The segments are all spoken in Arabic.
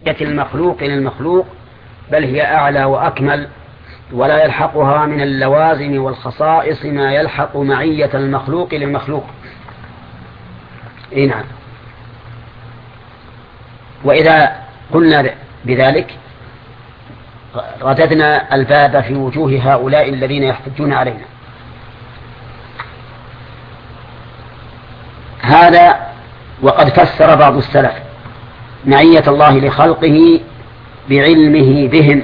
المخلوق للمخلوق، بل هي أعلى وأكمل، ولا يلحقها من اللوازم والخصائص ما يلحق معية المخلوق للمخلوق. نعم. وإذا قلنا بذلك رددنا الباب في وجوه هؤلاء الذين يحتجون علينا. هذا وقد فسر بعض السلف معية الله لخلقه بعلمه بهم،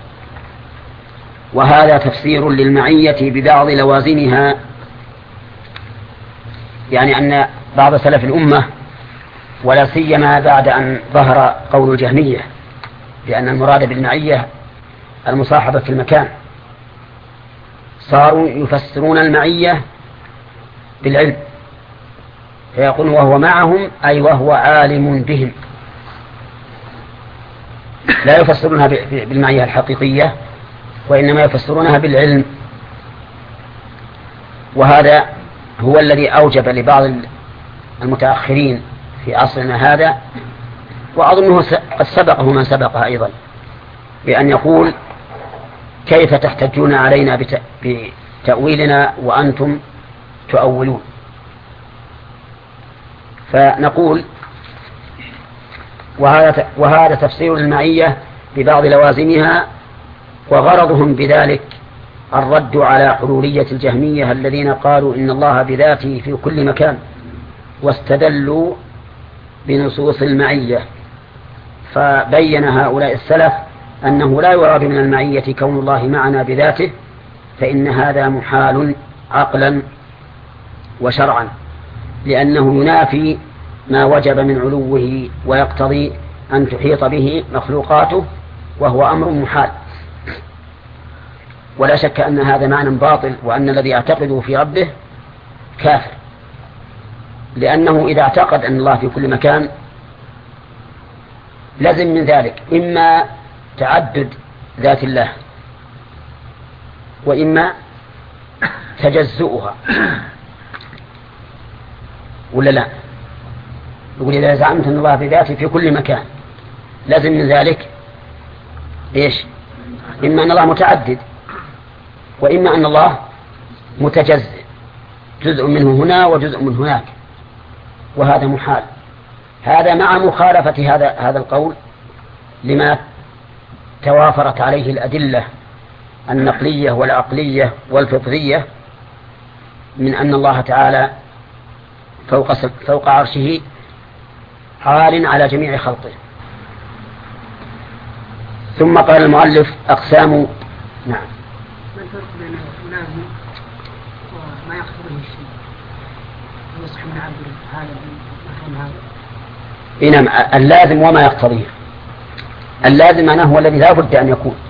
وهذا تفسير للمعية ببعض لوازمها، يعني أن بعض سلف الأمة ولا سيما بعد أن ظهر قول الجهمية بأن المراد بالمعية المصاحبة في المكان، صاروا يفسرون المعية بالعلم، فيقول وهو معهم أي وهو عالم بهم، لا يفسرونها بالمعية الحقيقية، وإنما يفسرونها بالعلم. وهذا هو الذي أوجب لبعض المتأخرين في عصرنا هذا، وأظنه قد سبقه من سبقه أيضا، بأن يقول كيف تحتجون علينا بتأويلنا وأنتم تؤولون. فنقول وهذا تفسير المعية ببعض لوازمها، وغرضهم بذلك الرد على حلولية الجهمية الذين قالوا إن الله بذاته في كل مكان، واستدلوا بنصوص المعية. فبين هؤلاء السلف أنه لا يراد من المعية كون الله معنا بذاته، فإن هذا محال عقلا وشرعا، لأنه ينافي ما وجب من علوه، ويقتضي أن تحيط به مخلوقاته، وهو أمر محال. ولا شك أن هذا معنى باطل، وأن الذي يعتقده في ربه كافر، لأنه إذا اعتقد أن الله في كل مكان لازم من ذلك إما تعدد ذات الله، وإما تجزؤها، ولا لا؟ يقول إذا زعمت أن الله بذاته في كل مكان لازم من ذلك إيش؟ إما أن الله متعدد، وإما أن الله متجزئ، جزء منه هنا وجزء من هناك، وهذا محال. هذا مع مخالفة هذا القول لما توافرت عليه الأدلة النقلية والفطرية من أن الله تعالى فوق عرشه عال على جميع خلقه. ثم قال المؤلف أقسام. نعم. ما الفرق بين اللازم وما يقتضيه الشيء؟ يصح من عبد هذا إنما اللازم وما يقتضيه. اللازم معناه هو الذي لا بد أن يكون،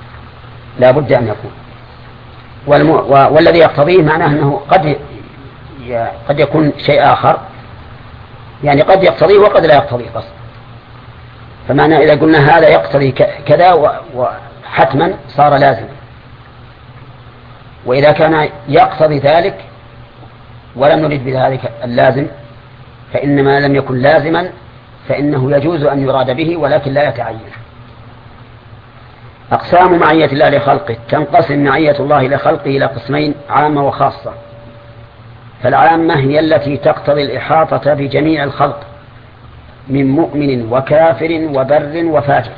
والذي يقتضيه معناه أنه قد يكون شيء آخر، يعني قد يقتضيه وقد لا يقتضيه قصد. فمعنى إذا قلنا هذا يقتضي كذا وحتما صار لازم، وإذا كان يقتضي ذلك ولم نريد بذلك اللازم، فإنما لم يكن لازما فإنه يجوز أن يراد به ولكن لا يتعين. أقسام معية الله لخلقه. تنقسم معية الله لخلقه إلى قسمين: عامة وخاصة. فالعامة هي التي تقتضي الإحاطة بجميع الخلق من مؤمن وكافر وبر وفاجر،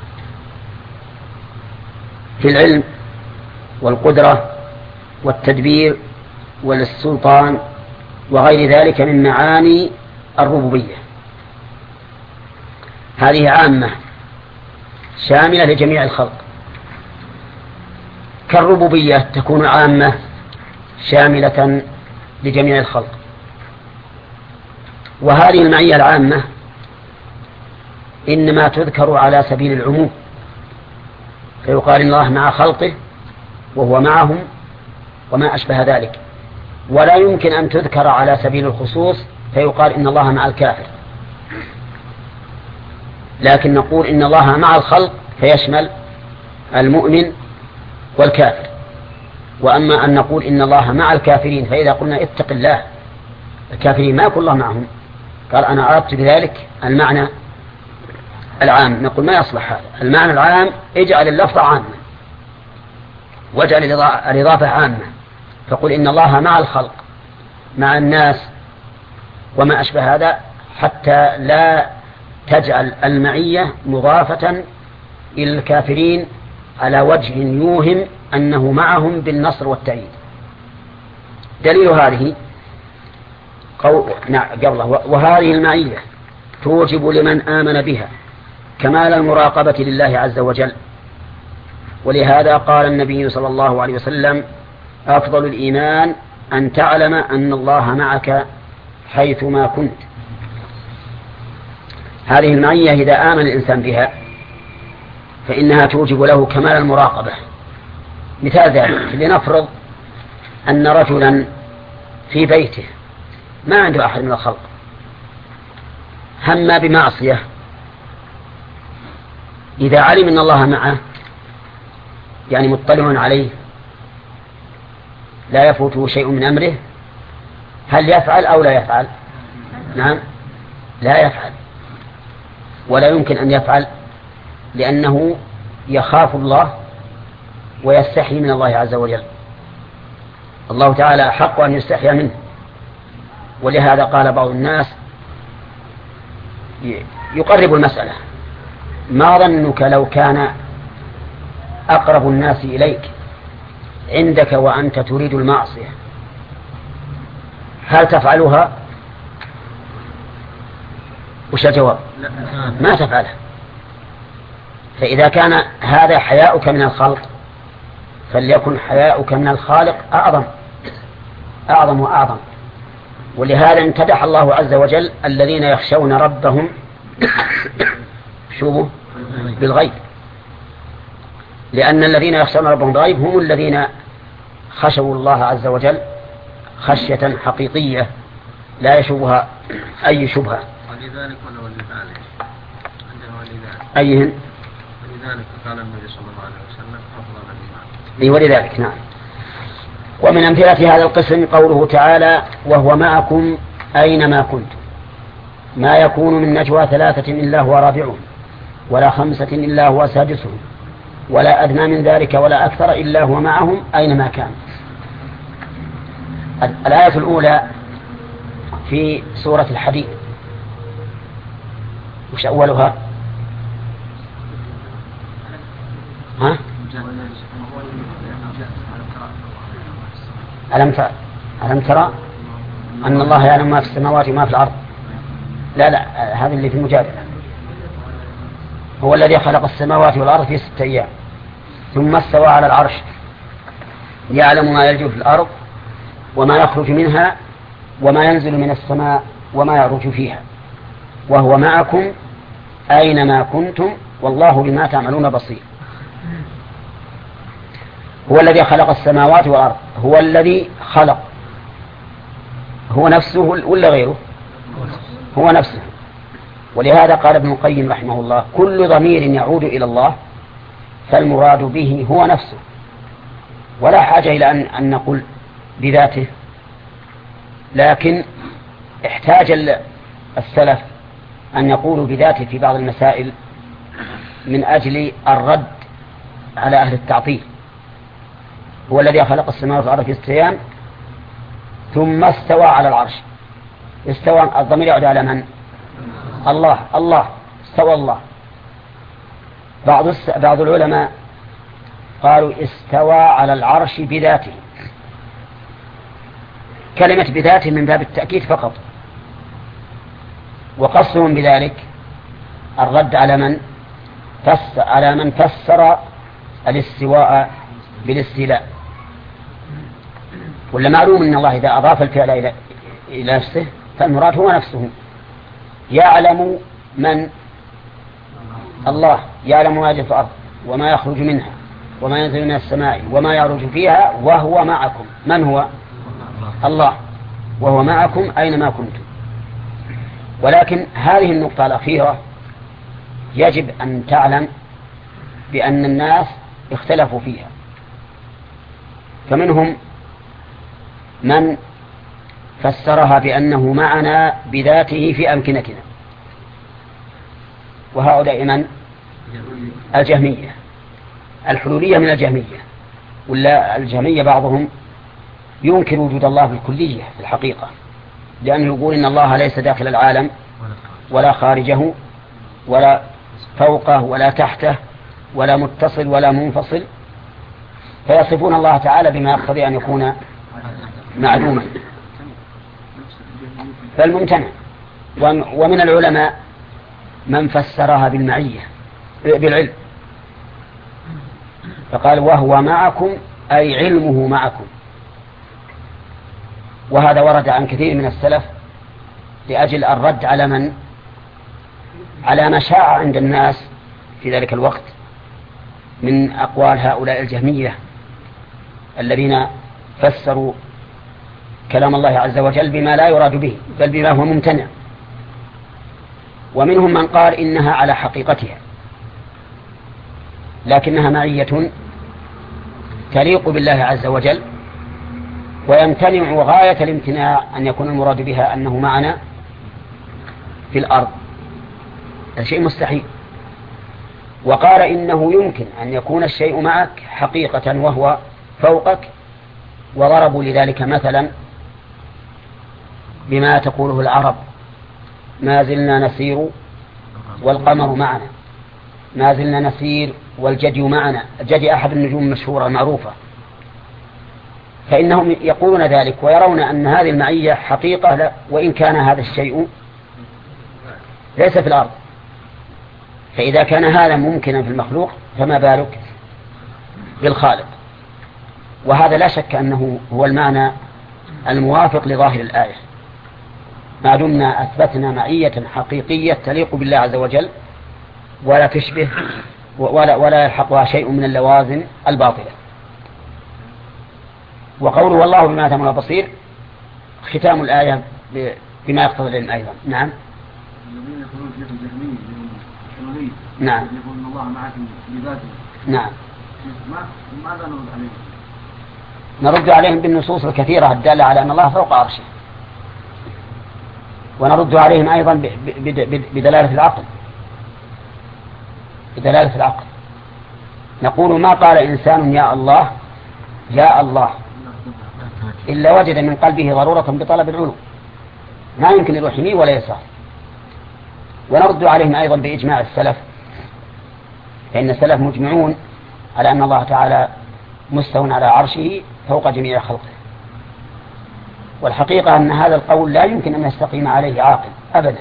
في العلم والقدرة والتدبير والسلطان وغير ذلك من معاني الربوبية. هذه عامة شاملة لجميع الخلق، كالربوبية تكون عامة شاملة لجميع الخلق. وهذه المعية العامة إنما تذكر على سبيل العموم، فيقال إن الله مع خلقه وهو معهم وما أشبه ذلك، ولا يمكن أن تذكر على سبيل الخصوص فيقال إن الله مع الكافر، لكن نقول إن الله مع الخلق فيشمل المؤمن والكافر. وأما أن نقول إن الله مع الكافرين، فإذا قلنا اتق الله، الكافرين ما يكون الله معهم، قال أنا أردت بذلك المعنى العام، نقول ما يصلح هذا. المعنى العام اجعل اللفظ عاما واجعل الإضافة عامة، فقل إن الله مع الخلق مع الناس وما أشبه هذا، حتى لا تجعل المعية مضافة إلى الكافرين على وجه يوهم أنه معهم بالنصر والتأييد. دليل هذه قوله وهذه المعية توجب لمن آمن بها كمال المراقبة لله عز وجل. ولهذا قال النبي صلى الله عليه وسلم أفضل الإيمان أن تعلم أن الله معك حيثما كنت. هذه المعية إذا آمن الإنسان بها فإنها توجب له كمال المراقبة. مثال ذلك لنفرض أن رجلا في بيته ما عنده أحد من الخلق، هم بمعصية، إذا علم أن الله معه يعني مطلع عليه لا يفوته شيء من أمره، هل يفعل أو لا يفعل؟ نعم، لا يفعل، ولا يمكن أن يفعل، لأنه يخاف الله ويستحي من الله عز وجل. الله تعالى أحق أن يستحي منه. ولهذا قال بعض الناس يقرب المسألة: ما ظنك لو كان أقرب الناس إليك عندك وأنت تريد المعصية، هل تفعلها؟ وش الجواب؟ ما تفعلها. فإذا كان هذا حياؤك من الخلق فليكن حياؤك من الخالق أعظم وأعظم. ولهذا امتدح الله عز وجل الذين يخشون ربهم بالغيب، لأن الذين يخشون ربهم بالغيب هم الذين خشوا الله عز وجل خشية حقيقية لا يشوبها أي شبهة. ولذلك ولذلك عندنا ولذلك أيهن؟ ولذلك قال النبي صلى الله عليه وسلم أفضل الإيمان. أي ولذلك. نعم. ومن أمثلة هذا القسم قوله تعالى: وهو معكم أينما كنتم، ما يكون من نجوى 3 إلا هو رابعهم ولا 5 إلا هو سادسهم ولا أدنى من ذلك ولا أكثر إلا هو معهم أينما كان. الآية الأولى في سورة الحديد، وش أولها؟ ها؟ ألم ترى أن الله يعلم ما في السماوات وما في الأرض؟ لا هذا اللي في المجادلة. هو الذي خلق السماوات والأرض في 6 أيام ثم استوى على العرش يعلم ما يلج في الأرض وما يخرج منها وما ينزل من السماء وما يعرج فيها وهو معكم أينما كنتم والله بما تعملون بصير. هو الذي خلق السماوات والأرض، هو الذي خلق، هو نفسه ولا غيره؟ هو نفسه. ولهذا قال ابن القيم رحمه الله: كل ضمير يعود إلى الله فالمراد به هو نفسه، ولا حاجة إلى أن نقول بذاته. لكن احتاج السلف أن يقولوا بذاته في بعض المسائل من أجل الرد على أهل التعطيل. هو الذي خلق السماوات والأرض في 6 أيام ثم استوى على العرش. استوى الضمير يعود على من؟ الله استوى الله. بعض العلماء قالوا استوى على العرش بذاته. كلمة بذاته من باب التأكيد فقط، وقصهم بذلك الرد على من فسر الاستواء بالاستيلاء. ولا معلوم أن الله إذا أضاف الفعل إلى نفسه فالمراد هو نفسه. يعلم من؟ الله يعلم ما يجري في الأرض وما يخرج منها وما ينزل من السماء وما يعرج فيها وهو معكم. من هو؟ الله. وهو معكم أينما كنتم. ولكن هذه النقطة الأخيرة يجب أن تعلم بأن الناس اختلفوا فيها، فمنهم من فسرها بأنه معنا بذاته في أمكنتنا، وهؤلاء من؟ الجهمية. الحلولية من الجهمية، ولا الجهمية بعضهم ينكر وجود الله بالكلية في الحقيقة، لأنه يقول إن الله ليس داخل العالم ولا خارجه ولا فوقه ولا تحته ولا متصل ولا منفصل، فيصفون الله تعالى بما يقتضي أن يكون معلوما، فالممتنع. ومن العلماء من فسرها بالمعية بالعلم، فقال وهو معكم أي علمه معكم. وهذا ورد عن كثير من السلف لأجل الرد على ما شاع عند الناس في ذلك الوقت من أقوال هؤلاء الجهمية الذين فسروا كلام الله عز وجل بما لا يراد به بل بما هو ممتنع. ومنهم من قال إنها على حقيقتها لكنها معية تليق بالله عز وجل، ويمتنع غاية الامتناع أن يكون المراد بها أنه معنا في الأرض، هذا شيء مستحيل. وقال إنه يمكن أن يكون الشيء معك حقيقة وهو فوقك، وضربوا لذلك مثلا بما تقوله العرب: ما زلنا نسير والقمر معنا، ما زلنا نسير والجدي معنا. الجدي أحد النجوم المشهورة المعروفة، فإنهم يقولون ذلك ويرون أن هذه المعية حقيقة، وإن كان هذا الشيء ليس في الأرض. فإذا كان هذا ممكنا في المخلوق فما بالك بالخالق. وهذا لا شك أنه هو المعنى الموافق لظاهر الآية، ما دمنا أثبتنا معية حقيقية تليق بالله عز وجل ولا تشبه ولا يلحقها شيء من اللوازم الباطلة. وقوله والله بما تعملون بصير ختام الآية بما يقتضي العلم أيضا. نعم. الذين يقولون في الجهمية الحلولية نعم يقولون الله معكم بذاته. نعم. ماذا نرد عليهم؟ نرد عليهم بالنصوص الكثيرة الدالة على أن الله فوق عرشه، ونرد عليهم أيضا بدلالة العقل. بدلالة العقل نقول: ما قال إنسان يا الله يا الله إلا وجد من قلبه ضرورة بطلب العلو، ما يمكن يروح يمين ولا يسار. ونرد عليهم أيضا بإجماع السلف، فإن السلف مجمعون على أن الله تعالى مستوى على عرشه فوق جميع خلقه. والحقيقة أن هذا القول لا يمكن أن يستقيم عليه عاقل أبدا،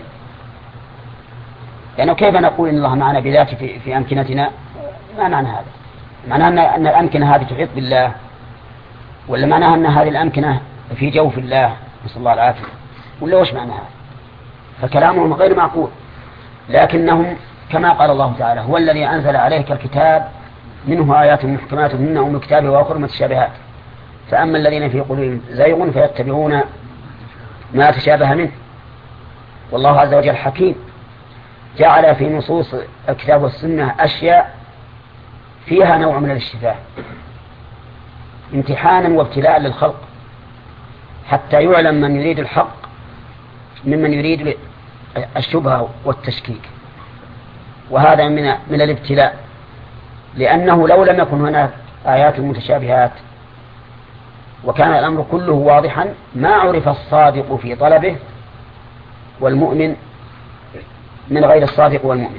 لأنه كيف نقول إن الله معنا بذاته في أمكنتنا؟ ما معنى هذا؟ معناه أن الأمكنة هذه تحيط بالله، ولا معناها أن هذه الأمكنة في جوف الله نسأل الله العافية، ولا وش معنى هذا؟ فكلامهم غير معقول. لكنهم كما قال الله تعالى: هو الذي أنزل عليك الكتاب منه آيات محكمات هن أم الكتاب وأخر متشابهات، فأما الذين في قلوبهم زيغ فيتبعون ما تشابه منه. والله عز وجل حكيم، جعل في نصوص الكتاب والسنة أشياء فيها نوع من الاشتباه امتحانا وابتلاء للخلق، حتى يعلم من يريد الحق ممن يريد الشبهة والتشكيك. وهذا من الابتلاء، لأنه لو لم يكن هناك آيات متشابهات وكان الأمر كله واضحا ما عرف الصادق في طلبه والمؤمن من غير الصادق والمؤمن.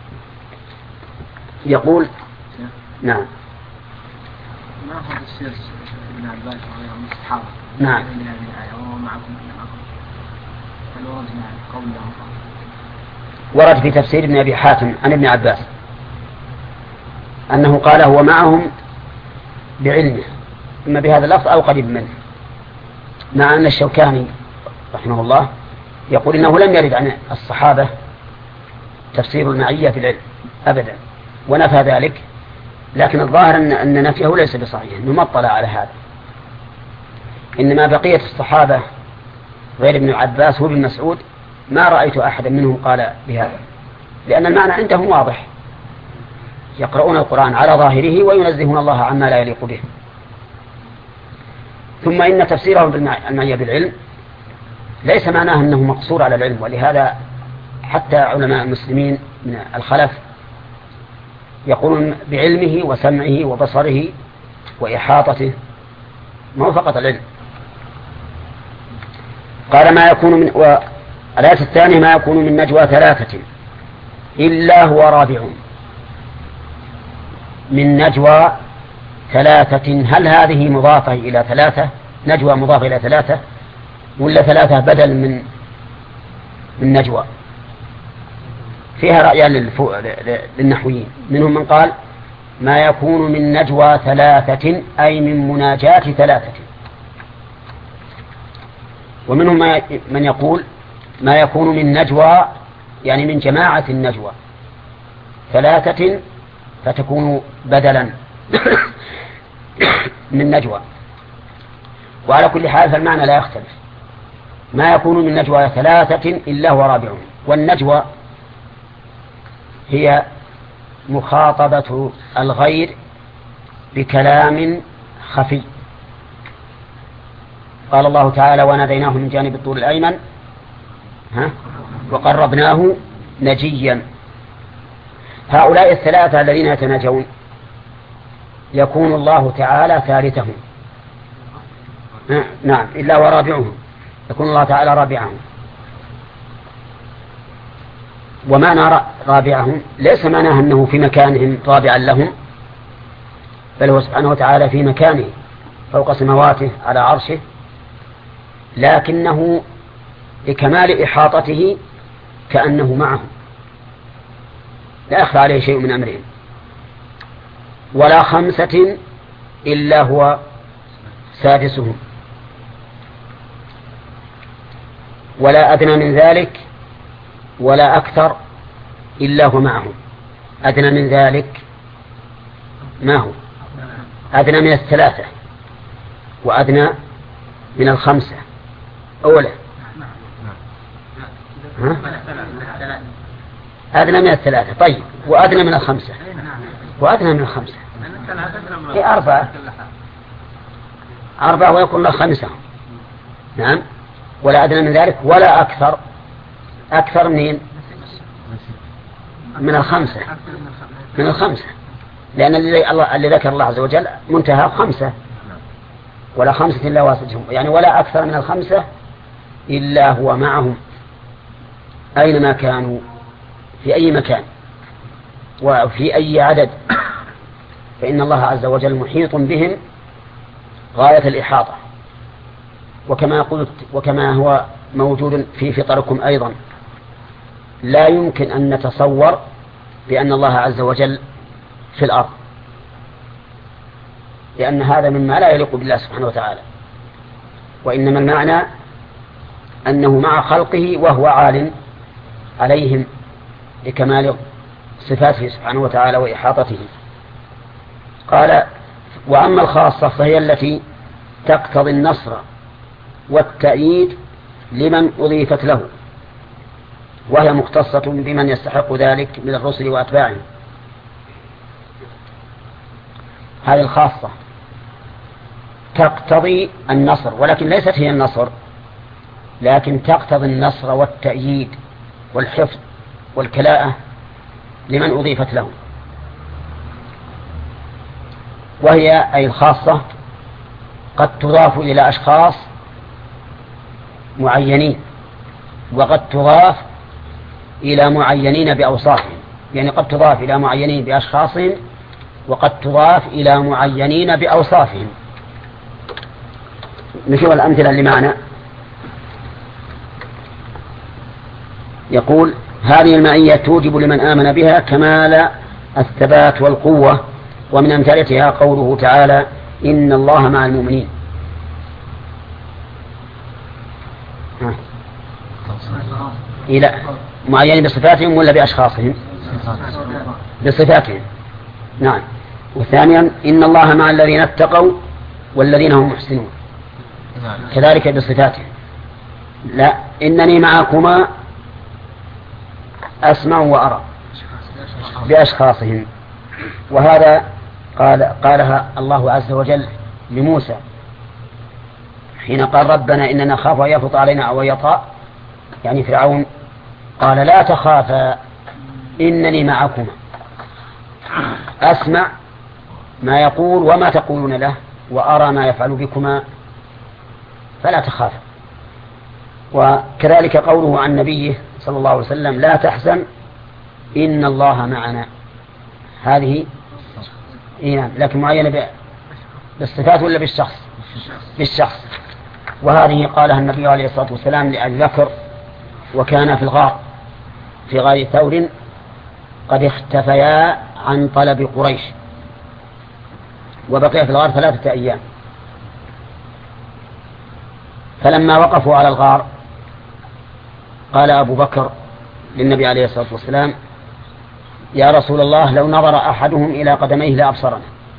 يقول: نعم. ما هو السير ابن عباس وغيرهم الصحابة؟ نعم. ورد في تفسير ابن أبي حاتم عن ابن عباس أنه قال هو معهم بعلمه، إما بهذا اللفظ أو قريب منه، مع أن الشوكاني رحمه الله يقول إنه لم يرد عن الصحابة تفسير المعية في العلم أبدا، ونفى ذلك. لكن الظاهر أن نفيه ليس بصحيح، إنه ما اطلع على هذا. إنما بقية الصحابة غير ابن عباس وابن مسعود ما رأيت أحدا منهم قال بهذا، لأن المعنى عندهم واضح، يقرؤون القرآن على ظاهره وينزهون الله عما لا يليق به. ثم إن تفسيرهم بالمعية بالعلم ليس معناه أنه مقصور على العلم، ولهذا حتى علماء المسلمين من الخلف يقولون بعلمه وسمعه وبصره وإحاطته، ما هو فقط العلم. قال ما يكون من، والآية الثانية ما يكون من نجوى ثلاثة إلا هو رابعهم. من نجوى ثلاثة، هل هذه مضافة إلى ثلاثة، نجوى مضافة إلى ثلاثة، ولا ثلاثة بدل من نجوى؟ فيها رأيان للنحويين، منهم من قال ما يكون من نجوى ثلاثة أي من مناجاة ثلاثة، ومنهم من يقول ما يكون من نجوى يعني من جماعة النجوى ثلاثة فتكون بدلا من نجوى. وعلى كل حال فالمعنى لا يختلف، ما يكون من نجوى ثلاثة إلا هو رابعهم. والنجوى هي مخاطبة الغير بكلام خفي. قال الله تعالى وناديناه من جانب الطور الأيمن وقربناه نجيا. هؤلاء الثلاثة الذين يتناجون يكون الله تعالى ثالثهم، نعم إلا ورابعهم، يكون الله تعالى رابعهم. ومعنى رابعهم ليس معناه أنه في مكانهم رابعا لهم، بل هو سبحانه وتعالى في مكانه فوق سماواته على عرشه، لكنه لكمال إحاطته كأنه معهم لا يخفى عليه شيء من أمرهم. ولا خمسة إلا هو سادسهم، ولا أدنى من ذلك ولا أكثر إلا هو معهم. أدنى من ذلك ما هو؟ أدنى من الثلاثة وأدنى من الخمسة أولا، أدنى من الثلاثة. طيب وأدنى من الخمسة؟ وأدنى من الخمسة هي أربعة ويكون له خمسة، نعم. ولا أدنى من ذلك ولا أكثر. أكثر منين؟ من الخمسة، من الخمسة، لأن اللي ذكر الله عز وجل منتهى خمسة، ولا خمسة إلا واسطهم، يعني ولا أكثر من الخمسة إلا هو معهم أينما كانوا، في أي مكان وفي أي عدد، فإن الله عز وجل محيط بهم غاية الإحاطة. وكما قلت وكما هو موجود في فطركم أيضا، لا يمكن أن نتصور بأن الله عز وجل في الأرض، لأن هذا مما لا يليق بالله سبحانه وتعالى، وإنما المعنى أنه مع خلقه وهو عال عليهم لكمال صفاته سبحانه وتعالى وإحاطته. قال وأما الخاصة فهي التي تقتضي النصر والتأييد لمن أضيفت له، وهي مختصة بمن يستحق ذلك من الرسل وأتباعهم. هذه الخاصة تقتضي النصر، ولكن ليست هي النصر، لكن تقتضي النصر والتأييد والحفظ والكلاءة لمن أضيفت له. وهي أي الخاصة قد تضاف إلى أشخاص معينين، وقد تضاف إلى معينين بأوصافهم، يعني قد تضاف إلى معينين بأشخاصهم، وقد تضاف إلى معينين بأوصافهم. نشوف الأمثلة اللي معنا. يقول هذه المعية توجب لمن آمن بها كمال الثبات والقوة، ومن أمثلتها قوله تعالى إن الله مع المؤمنين. إلى معين بصفاتهم ولا بأشخاصهم؟ بصفاتهم، نعم. وثانيا إن الله مع الذين اتقوا والذين هم محسنون، كذلك بصفاتهم. لا إنني معكما أسمع وأرى بأشخاصهم. وهذا قالها الله عز وجل لموسى حين قال ربنا إننا نخاف أن يفرط علينا أو يطغى، يعني فرعون. قال لا تخافا إنني معكما أسمع ما يقول وما تقولون له وأرى ما يفعل بكما فلا تخافا. وكذلك قوله عن نبيه صلى الله عليه وسلم لا تحزن إن الله معنا، هذه لكن معينة بالصفات ولا بالشخص؟ بالشخص. وهذه قالها النبي عليه الصلاة والسلام لأبي بكر وكان في الغار في غار ثور قد اختفيا عن طلب قريش وبقي في الغار 3 أيام. فلما وقفوا على الغار قال أبو بكر للنبي عليه الصلاة والسلام يا رسول الله لو نظر أحدهم إلى قدميه لأبصرنا،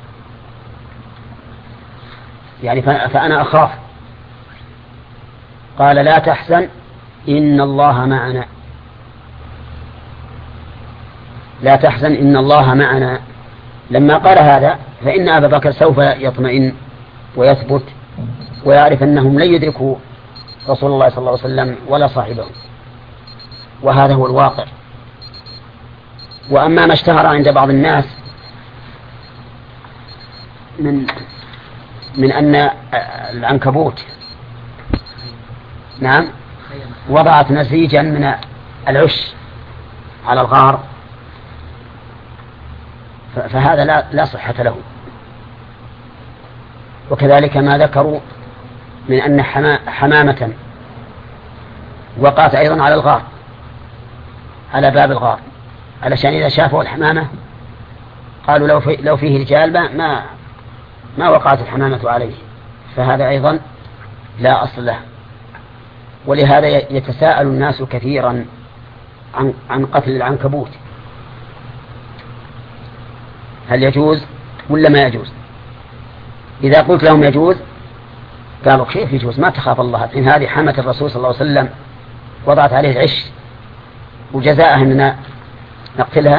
يعني فأنا أخاف. قال لا تحزن إن الله معنا، لا تحزن إن الله معنا. لما قال هذا فإن أبا بكر سوف يطمئن ويثبت ويعرف أنهم لن يدركوا رسول الله صلى الله عليه وسلم ولا صاحبه، وهذا هو الواقع. وأما ما اشتهر عند بعض الناس من أن العنكبوت وضعت نسيجا من العش على الغار، فهذا لا صحة له. وكذلك ما ذكروا من أن حمامة وقعت أيضا على الغار على باب الغار، علشان إذا شافوا الحمامة قالوا لو فيه رجال ما وقعت الحمامة عليه، فهذا أيضا لا أصل له. ولهذا يتساءل الناس كثيرا عن قتل العنكبوت، هل يجوز ولا ما يجوز؟ إذا قلت لهم يجوز قالوا كيف يجوز؟ ما تخاف الله، إن هذه حمة الرسول صلى الله عليه وسلم وضعت عليه العش وجزاءها أننا نقتلها.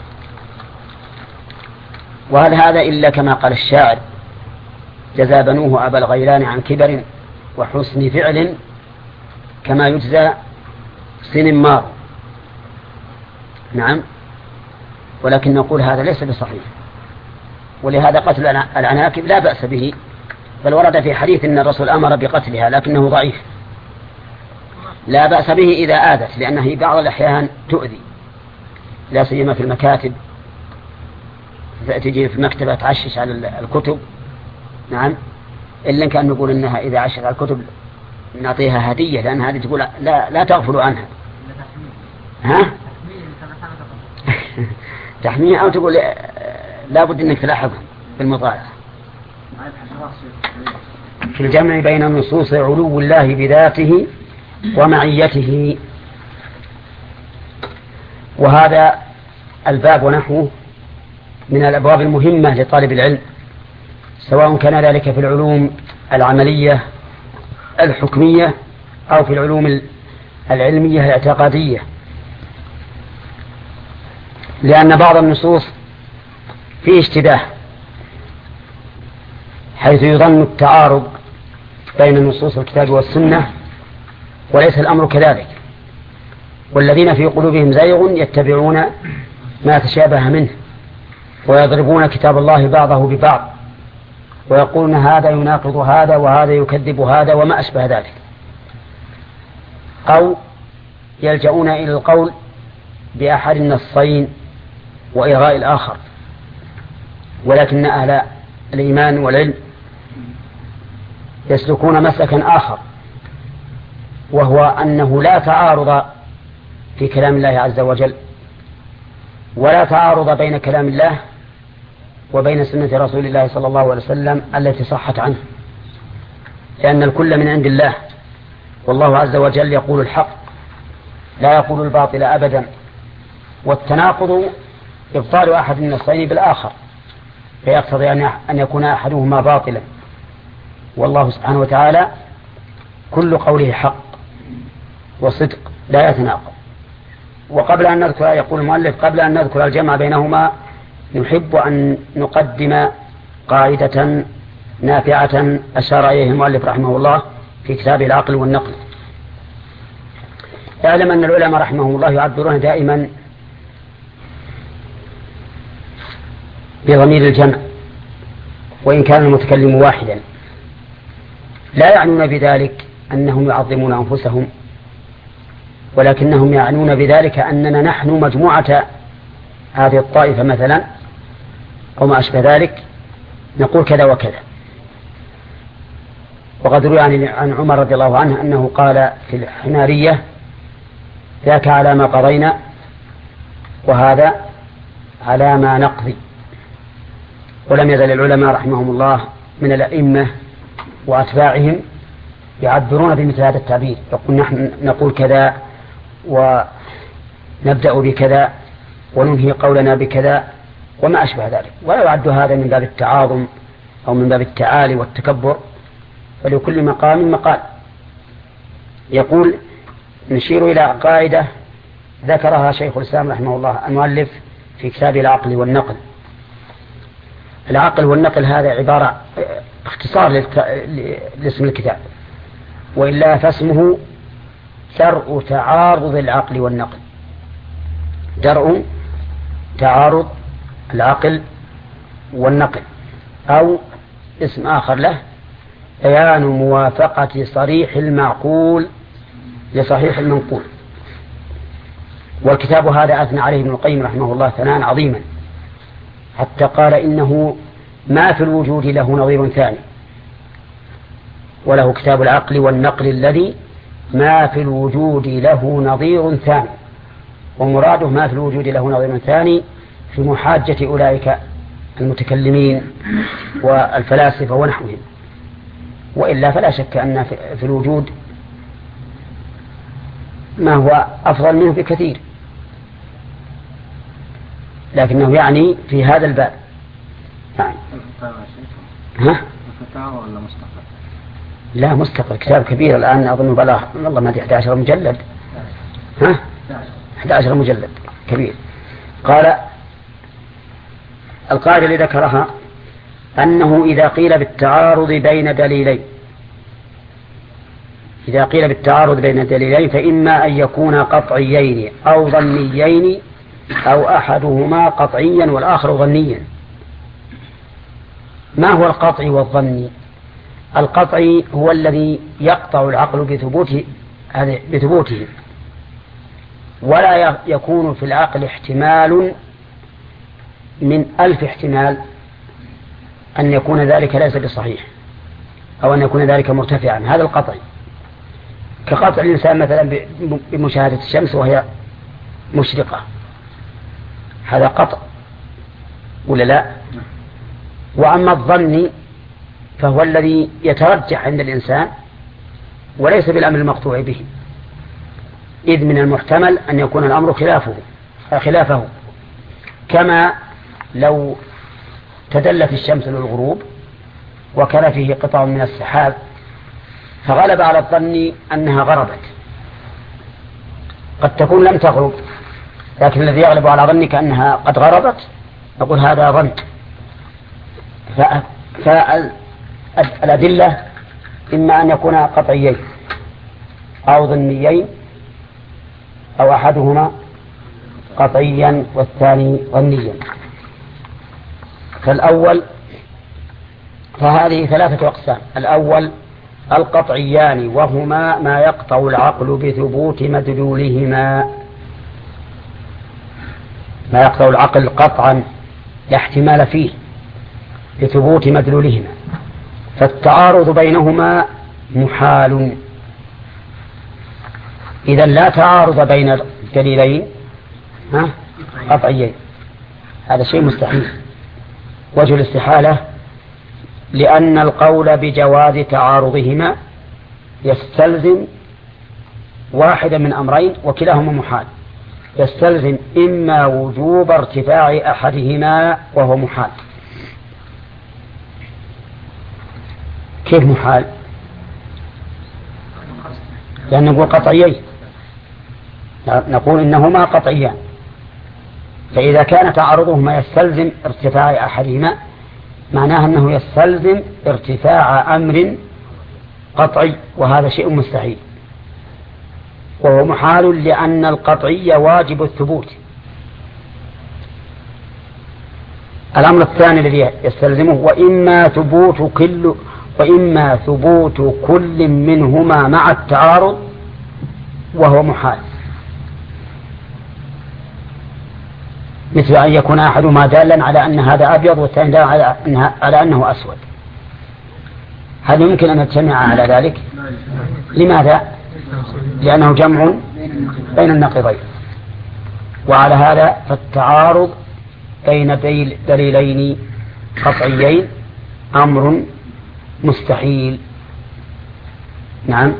وهل هذا إلا كما قال الشاعر جزى بنوه أبا الغيلان عن كبر وحسن فعل كما يجزى سنمار. نعم، ولكن نقول هذا ليس بصحيح. ولهذا قتل العناكب لا بأس به، بل ورد في حديث أن الرسول أمر بقتلها لكنه ضعيف. لا بأس به إذا آذت، لأنه بعض الأحيان تؤذي، لا سيما في المكاتب، تجي في المكتبة تعشش على الكتب. نعم، إلا كان نقول إنها إذا عشت على الكتب نعطيها هدية، لأن هذه تقول لا تغفلوا عنها. ها؟ تحميه، أو تقول لا بد أنك تلاحظهم بالمطالعة. في الجمع بين نصوص علو الله بذاته ومعيته. وهذا الباب ونحوه من الأبواب المهمة لطالب العلم، سواء كان ذلك في العلوم العملية الحكمية أو في العلوم العلمية الاعتقادية، لأن بعض النصوص فيه اشتباه حيث يظن التعارض بين نصوص الكتاب والسنة، وليس الأمر كذلك. والذين في قلوبهم زيغ يتبعون ما تشابه منه ويضربون كتاب الله بعضه ببعض ويقولون هذا يناقض هذا وهذا يكذب هذا وما أشبه ذلك، أو يلجؤون إلى القول بأحد النصين وإلغاء الآخر. ولكن أهل الإيمان والعلم يسلكون مسلكا آخر، وهو أنه لا تعارض في كلام الله عز وجل، ولا تعارض بين كلام الله وبين سنة رسول الله صلى الله عليه وسلم التي صحت عنه، لأن الكل من عند الله، والله عز وجل يقول الحق لا يقول الباطل أبدا. والتناقض إبطال أحد النصين بالآخر، فيقتضي أن يكون أحدهما باطلا، والله سبحانه وتعالى كل قوله حق وصدق لا يتناقض. وقبل أن نذكر، يقول المؤلف قبل أن نذكر الجمع بينهما نحب أن نقدم قاعدة نافعة أشار إليه المؤلف رحمه الله في كتاب العقل والنقل. اعلم أن العلماء رحمهم الله يعبرون دائما بضمير الجمع وإن كان المتكلم واحدا، لا يعنون بذلك أنهم يعظمون أنفسهم، ولكنهم يعنون بذلك أننا نحن مجموعة هذه الطائفة مثلا أو ما أشبه ذلك نقول كذا وكذا. وقد روي عن عمر رضي الله عنه أنه قال في الحمارية: ذاك على ما قضينا وهذا على ما نقضي. ولم يزل العلماء رحمهم الله من الأئمة وأتباعهم يعبرون بمثل هذا التعبير، يقول نحن نقول كذا ونبدأ بكذا وننهي قولنا بكذا وما أشبه ذلك، ولا يعد هذا من باب التعاظم أو من باب التعالي والتكبر، ولكل مقام مقال. يقول: نشير إلى قاعدة ذكرها شيخ الإسلام رحمه الله المؤلف في كتاب العقل والنقل. العقل والنقل هذا عبارة اختصار لاسم الكتاب، وإلا فاسمه درء تعارض العقل والنقل. درء تعارض العقل والنقل، أو اسم آخر له بيان موافقة صريح المعقول لصحيح المنقول. والكتاب هذا أثنى عليه ابن القيم رحمه الله ثناء عظيما، حتى قال إنه ما في الوجود له نظير ثاني، وله كتاب العقل والنقل الذي ما في الوجود له نظير ثاني. ومراده ما في الوجود له نظير ثاني في محاجة أولئك المتكلمين والفلاسفة ونحوهم، وإلا فلا شك أن في الوجود ما هو أفضل منه بكثير، لكنه يعني في هذا الباب. يعني ها؟ ولا مستقل؟ لا مستقل، كتاب كبير الآن أظن بلغ والله ما 11 مجلد. ها؟ 11 مجلد كبير. قال: القاعدة اللي ذكرها أنه إذا قيل بالتعارض بين دليلين فإما أن يكون قطعيين أو ظنيين أو أحدهما قطعيا والآخر ظنيا. ما هو القطعي والظني؟ القطعي هو الذي يقطع العقل بثبوته، ولا يكون في العقل احتمال من 1000 احتمال أن يكون ذلك ليس بصحيح أو أن يكون ذلك مرتفعا. هذا القطعي، كقطع الإنسان مثلا بمشاهدة الشمس وهي مشرقة، هذا قطع ولا لا؟ وأما الظن فهو الذي يترجح عند الإنسان وليس بالأمر المقطوع به، إذ من المحتمل أن يكون الأمر خلافه، كما لو تدلت الشمس للغروب وكان فيه قطع من السحاب فغلب على الظن أنها غربت، قد تكون لم تغرب، لكن الذي يغلب على ظنك أنها قد غربت نقول هذا ظن. فالأدلة إما أن يكون قطعيين أو ظنيين أو أحدهما قطعيا والثاني ظنيا. فهذه 3 أقسام. الأول القطعيان، وهما ما يقطع العقل بثبوت مدلولهما، ما يقطع العقل قطعا لا احتمال فيه بثبوت مدلولهما، فالتعارض بينهما محال. إذا لا تعارض بين دليلين قطعيين، هذا شيء مستحيل. وجه الاستحالة لأن القول بجواز تعارضهما يستلزم واحدا من أمرين وكلاهما محال، يستلزم إما وجوب ارتفاع أحدهما وهو محال. كيف محال؟ لأن نقول قطعيين، نقول إنهما قطعيان، فإذا كان تعارضهما يستلزم ارتفاع أحدهما معناها أنه يستلزم ارتفاع أمر قطعي، وهذا شيء مستحيل، وهو محال لأن القطعي واجب الثبوت. الأمر الثاني الذي يستلزمه وإما ثبوت كل منهما مع التعارض وهو محال، مثل أن يكون أحدهما دالا على أن هذا أبيض والثاني دالا على أنه أسود. هل يمكن أن نجتمع على ذلك؟ لماذا؟ لأنه جمع بين النقيضين. وعلى هذا فالتعارض بين دليلين قطعيين أمر مستحيل. نعم.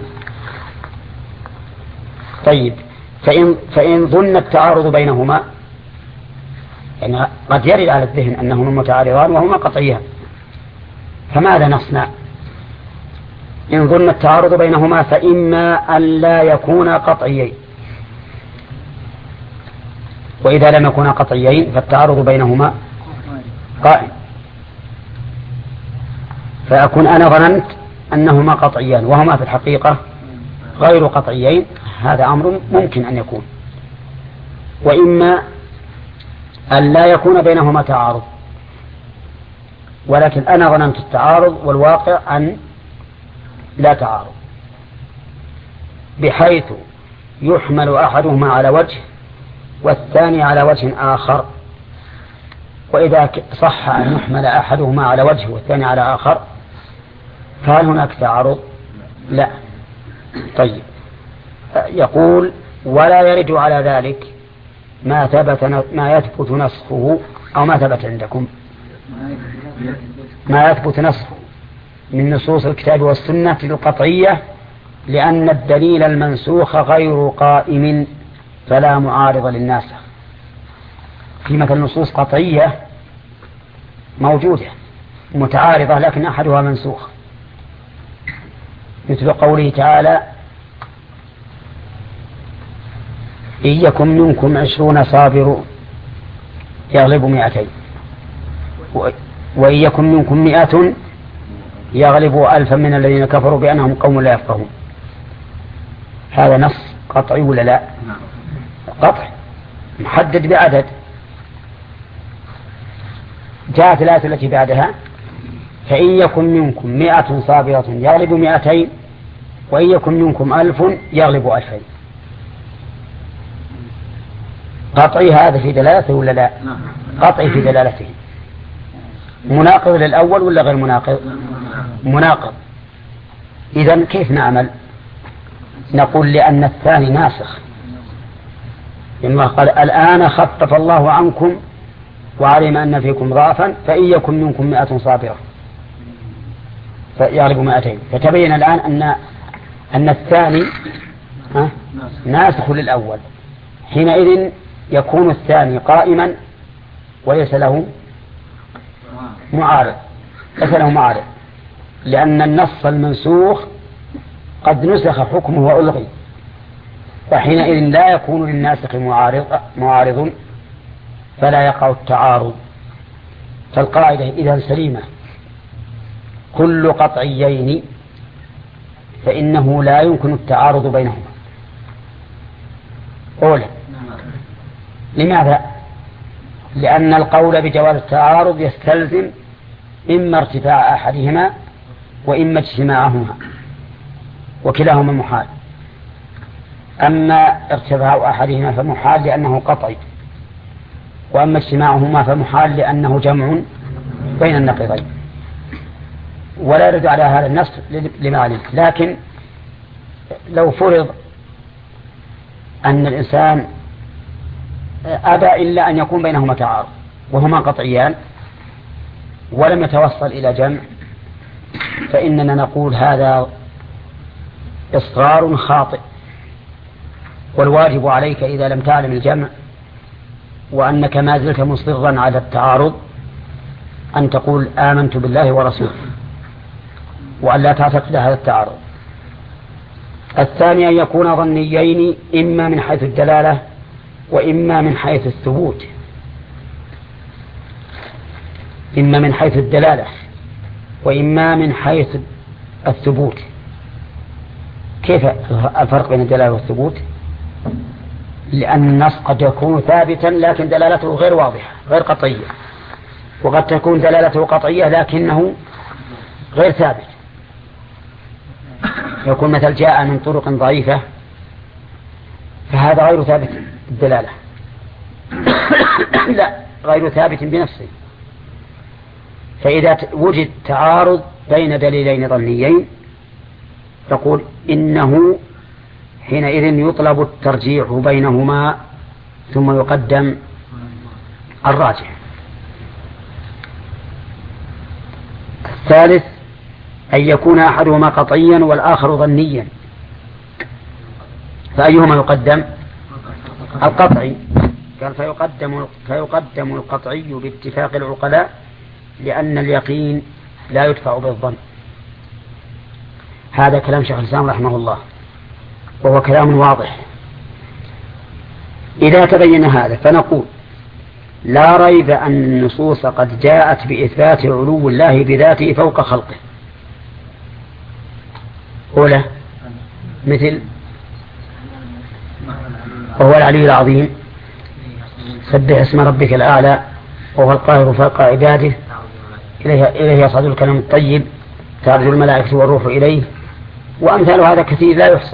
طيب، فإن ظن التعارض بينهما، يعني قد يرد على الذهن أنهما متعارضان وهما قطعيان، فماذا نصنع؟ إن ظن التعارض بينهما فإما أن لا يكونا قطعيين، وإذا لم يكونا قطعيين فالتعارض بينهما قائم، فأكون أنا ظننت أنهما قطعيان وهما في الحقيقة غير قطعيين، هذا أمر ممكن أن يكون. وإما أن لا يكون بينهما تعارض، ولكن أنا ظننت التعارض والواقع أن لا تعارض، بحيث يحمل أحدهما على وجه والثاني على وجه آخر. وإذا صح أن يحمل أحدهما على وجه والثاني على آخر فهل هناك تعارض؟ لا. طيب، يقول ولا يرد على ذلك ما يثبت نسخه، أو ما ثبت عندكم ما يثبت نسخه من نصوص الكتاب والسنة القطعية، لأن الدليل المنسوخ غير قائم فلا معارض للناسخ. في مثل نصوص قطعية موجودة متعارضة لكن أحدها منسوخ، مثل قوله تعالى إن يكن منكم 20 صابرون يغلب 200 وإن يكن منكم 100 يغلب 1000 من الذين كفروا بأنهم قوم لا يفقهون. هذا نص قطعي ولا لا؟ قطع محدد بعدد. جاءت الآية التي بعدها فإن يكن منكم 100 صابرة يغلب 200 وإن يكن منكم 1000 يغلب 2000. قطعي هذا في دلالته ولا لا؟ قطعي في دلالته. مناقض للأول ولا غير مناقض؟ مناقض. إذن كيف نعمل؟ نقول لأن الثاني ناسخ، لأن الله قال الآن خفف الله عنكم وعلم أن فيكم ضعفا فإن يكن منكم 100 صابرة فيغلب 200. فتبين الآن أن الثاني ناسخ للأول، حينئذ يكون الثاني قائما وليس له معارض، لأن النص المنسوخ قد نسخ حكمه وألغي، فحينئذ لا يكون للناسخ معارض فلا يقع التعارض. فالقاعدة إذا سليمة، كل قطعيين فإنه لا يمكن التعارض بينهما. أولا، لماذا؟ لأن القول بجواز التعارض يستلزم إما ارتفاع أحدهما وإما اجتماعهما، وكلاهما محال. أما ارتفاع أحدهما فمحال لأنه قطعي، وأما اجتماعهما فمحال لأنه جمع بين النقيضين. ولا يرد على هذا النص لما علم. لكن لو فرض أن الإنسان أبى إلا أن يكون بينهما تعارض وهما قطعيان ولم يتوصل إلى جمع، فإننا نقول هذا إصرار خاطئ، والواجب عليك إذا لم تعلم الجمع وأنك ما زلت مصرا على التعارض أن تقول آمنت بالله ورسوله، وأن لا تعتقد هذا التعارض. الثاني أن يكون ظنيين، إما من حيث الدلالة وإما من حيث الثبوت. إما من حيث الدلالة وإما من حيث الثبوت. كيف الفرق بين الدلالة والثبوت؟ لأن النص قد يكون ثابتا لكن دلالته غير واضحة غير قطعية، وقد تكون دلالته قطعية لكنه غير ثابت، يكون مثل جاء من طرق ضعيفة، فهذا غير ثابت الدلالة لا غير ثابت بنفسه. فإذا وجد تعارض بين دليلين ظنيين تقول إنه حينئذ يطلب الترجيح بينهما ثم يقدم الراجح. الثالث أن يكون أحدهما قطعيا والآخر ظنيا، فأيهما يقدم؟ القطعي. قال فيقدم القطعي باتفاق العقلاء لأن اليقين لا يدفع بالظن. هذا كلام شيخ الإسلام رحمه الله، وهو كلام واضح. إذا تبين هذا فنقول لا ريب أن النصوص قد جاءت بإثبات علو الله بذاته فوق خلقه. أولى مثل وهو العلي العظيم، سبح اسم ربك الأعلى، وهو القاهر فوق عباده، إليه يصعد الكلام الطيب، تعرج الملائكة والروح إليه، وأمثال هذا كثير لا يحصى.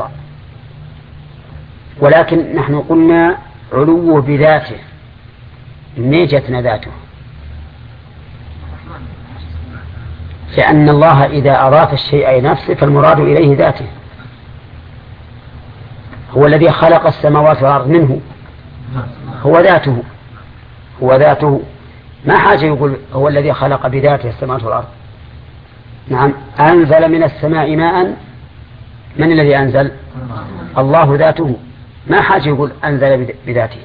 ولكن نحن قلنا علوه بذاته، نيجتنا ذاته، لأن الله إذا أضاف الشيء إلى نفسه فالمراد إليه ذاته. هو الذي خلق السماوات والأرض منه، هو ذاته ما حاجة يقول هو الذي خلق بذاته السماوات والأرض. نعم، أنزل من السماء ماء، من الذي أنزل؟ الله ذاته، ما حاجة يقول أنزل بذاته.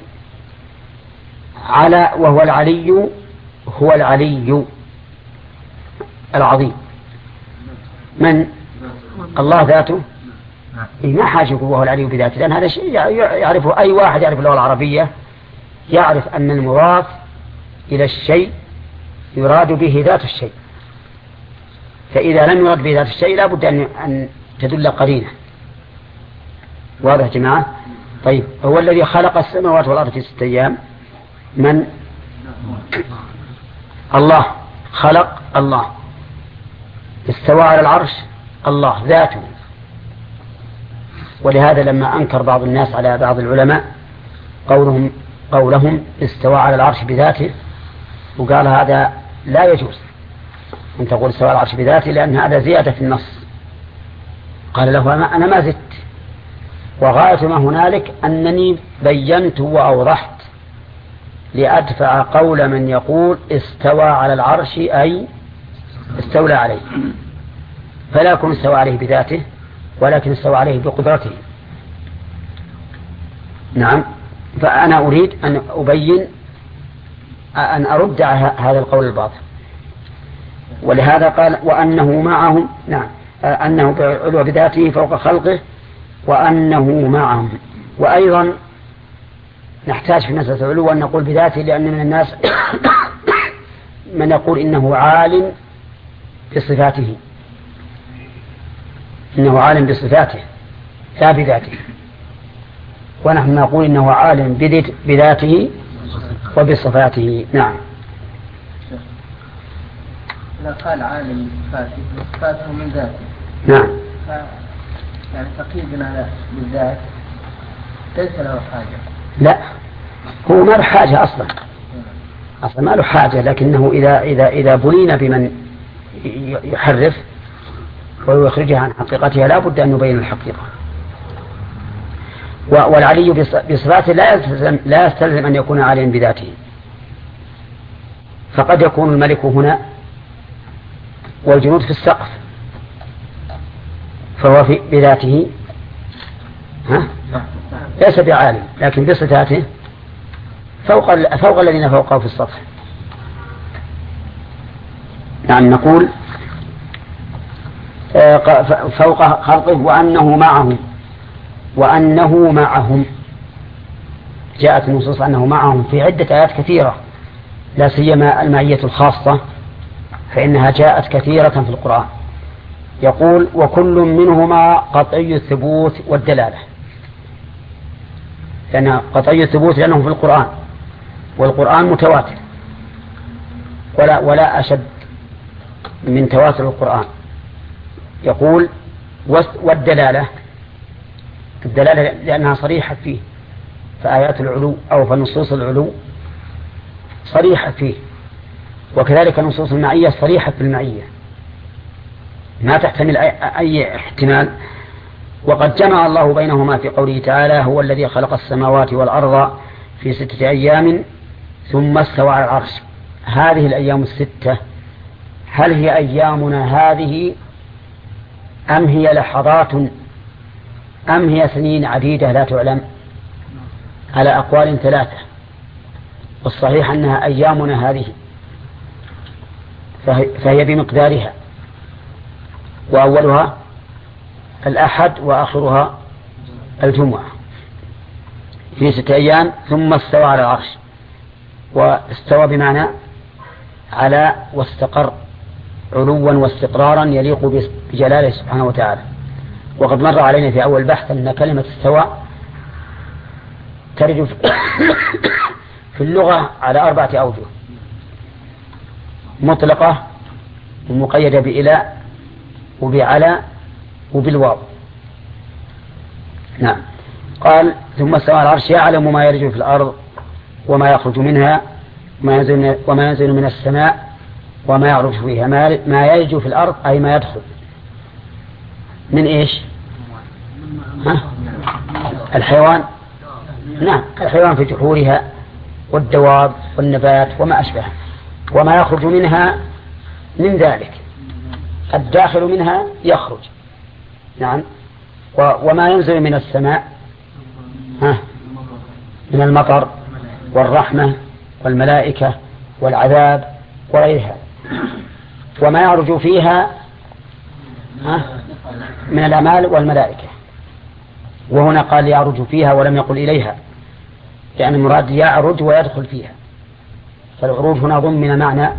على وهو العلي، هو العلي العظيم، من؟ الله ذاته، ما حاجة يقول وهو العلي بذاته، لأن هذا شيء يعرفه أي واحد يعرف اللغة العربية، يعرف أن المضاف إلى الشيء يراد به ذات الشيء، فإذا لم يراد به ذات الشيء لا بد أن تدل قرينة. واضح جماعة؟ طيب، هو الذي خلق السماوات والأرض في 6 أيام، من؟ الله، خلق الله. استوى على العرش، الله ذاته. ولهذا لما أنكر بعض الناس على بعض العلماء قولهم استوى على العرش بذاته، وقال هذا لا يجوز أن تقول استوى على العرش بذاته، لأن هذا زيادة في النص. قال له أنا ما زدت، وغاية ما هنالك أنني بينت وأوضحت لأدفع قول من يقول استوى على العرش أي استولى عليه، فلا يكون استوى عليه بذاته ولكن استوى عليه بقدرته. نعم، فأنا أريد أن أبين أن أرد هذا القول الباطل. ولهذا قال وأنه معهم، نعم، أنه علو بذاته فوق خلقه وأنه معهم. وأيضا نحتاج في مسألة العلو أن نقول بذاته، لأن من الناس من يقول إنه عالم بصفاته، إنه عالم بصفاته لا بذاته، ونحن نقول إنه عالم بذاته وبصفاته. نعم. لا قال عالم بصفاته، صفاته من ذاته. نعم. يعني تقييدنا بالذات ليس له حاجة. لا، هو ما له حاجة أصلا ما له حاجة، لكنه إذا بلينا بمن يحرف ويخرجها عن حقيقتها لا بد أن نبين الحقيقة. والعلي بصفاته لا يستلزم أن يكون عاليا بذاته، فقد يكون الملك هنا والجنود في السقف فهو بذاته ليس بعالم، لكن بصفاته فوق الذين فوقه في السطح. نعم، نقول فوق خلقه وأنه معهم جاءت النصوص أنه معهم في عدة آيات كثيرة، لا سيما المعية الخاصة فإنها جاءت كثيرة في القرآن. يقول وكل منهما قطعي الثبوت والدلالة، لأن قطعي الثبوت لأنه في القرآن، والقرآن متواتر، ولا أشد من تواتر القرآن. يقول والدلالة لأنها صريحة فيه، فآيات العلو أو فنصوص العلو صريحة فيه، وكذلك نصوص المعية صريحة في المعية ما تحتمل أي احتمال. وقد جمع الله بينهما في قوله تعالى هو الذي خلق السماوات والأرض في 6 أيام ثم استوى على العرش. هذه الأيام 6 هل هي أيامنا هذه أم هي لحظات أم هي سنين عديدة لا تعلم؟ على أقوال 3، والصحيح أنها أيامنا هذه، فهي بمقدارها، وأولها الأحد وآخرها الجمعة في 6 أيام ثم استوى على العرش. واستوى بمعنى على واستقر علوا واستقرارا يليق بجلاله سبحانه وتعالى. وقد مر علينا في أول بحث أن كلمة استوى ترد في اللغة على 4 أوجه: مطلقة ومقيدة بإلى وبعلى وبالواو. نعم. قال ثم استوى على العرش يعلم ما يرج في الأرض وما يخرج منها وما ينزل من السماء وما يعرج فيها. ما يرج في الأرض أي ما يدخل من إيش؟ الحيوان. نعم، الحيوان في جحورها والدواب والنبات وما أشبه. وما يخرج منها من ذلك الداخل منها يخرج. نعم. وما ينزل من السماء من المطر والرحمة والملائكة والعذاب وغيرها. وما يعرج فيها من الأعمال والملائكة. وهنا قال يعرج فيها ولم يقل إليها، يعني المراد يعرج ويدخل فيها، فالعروج هنا ضمن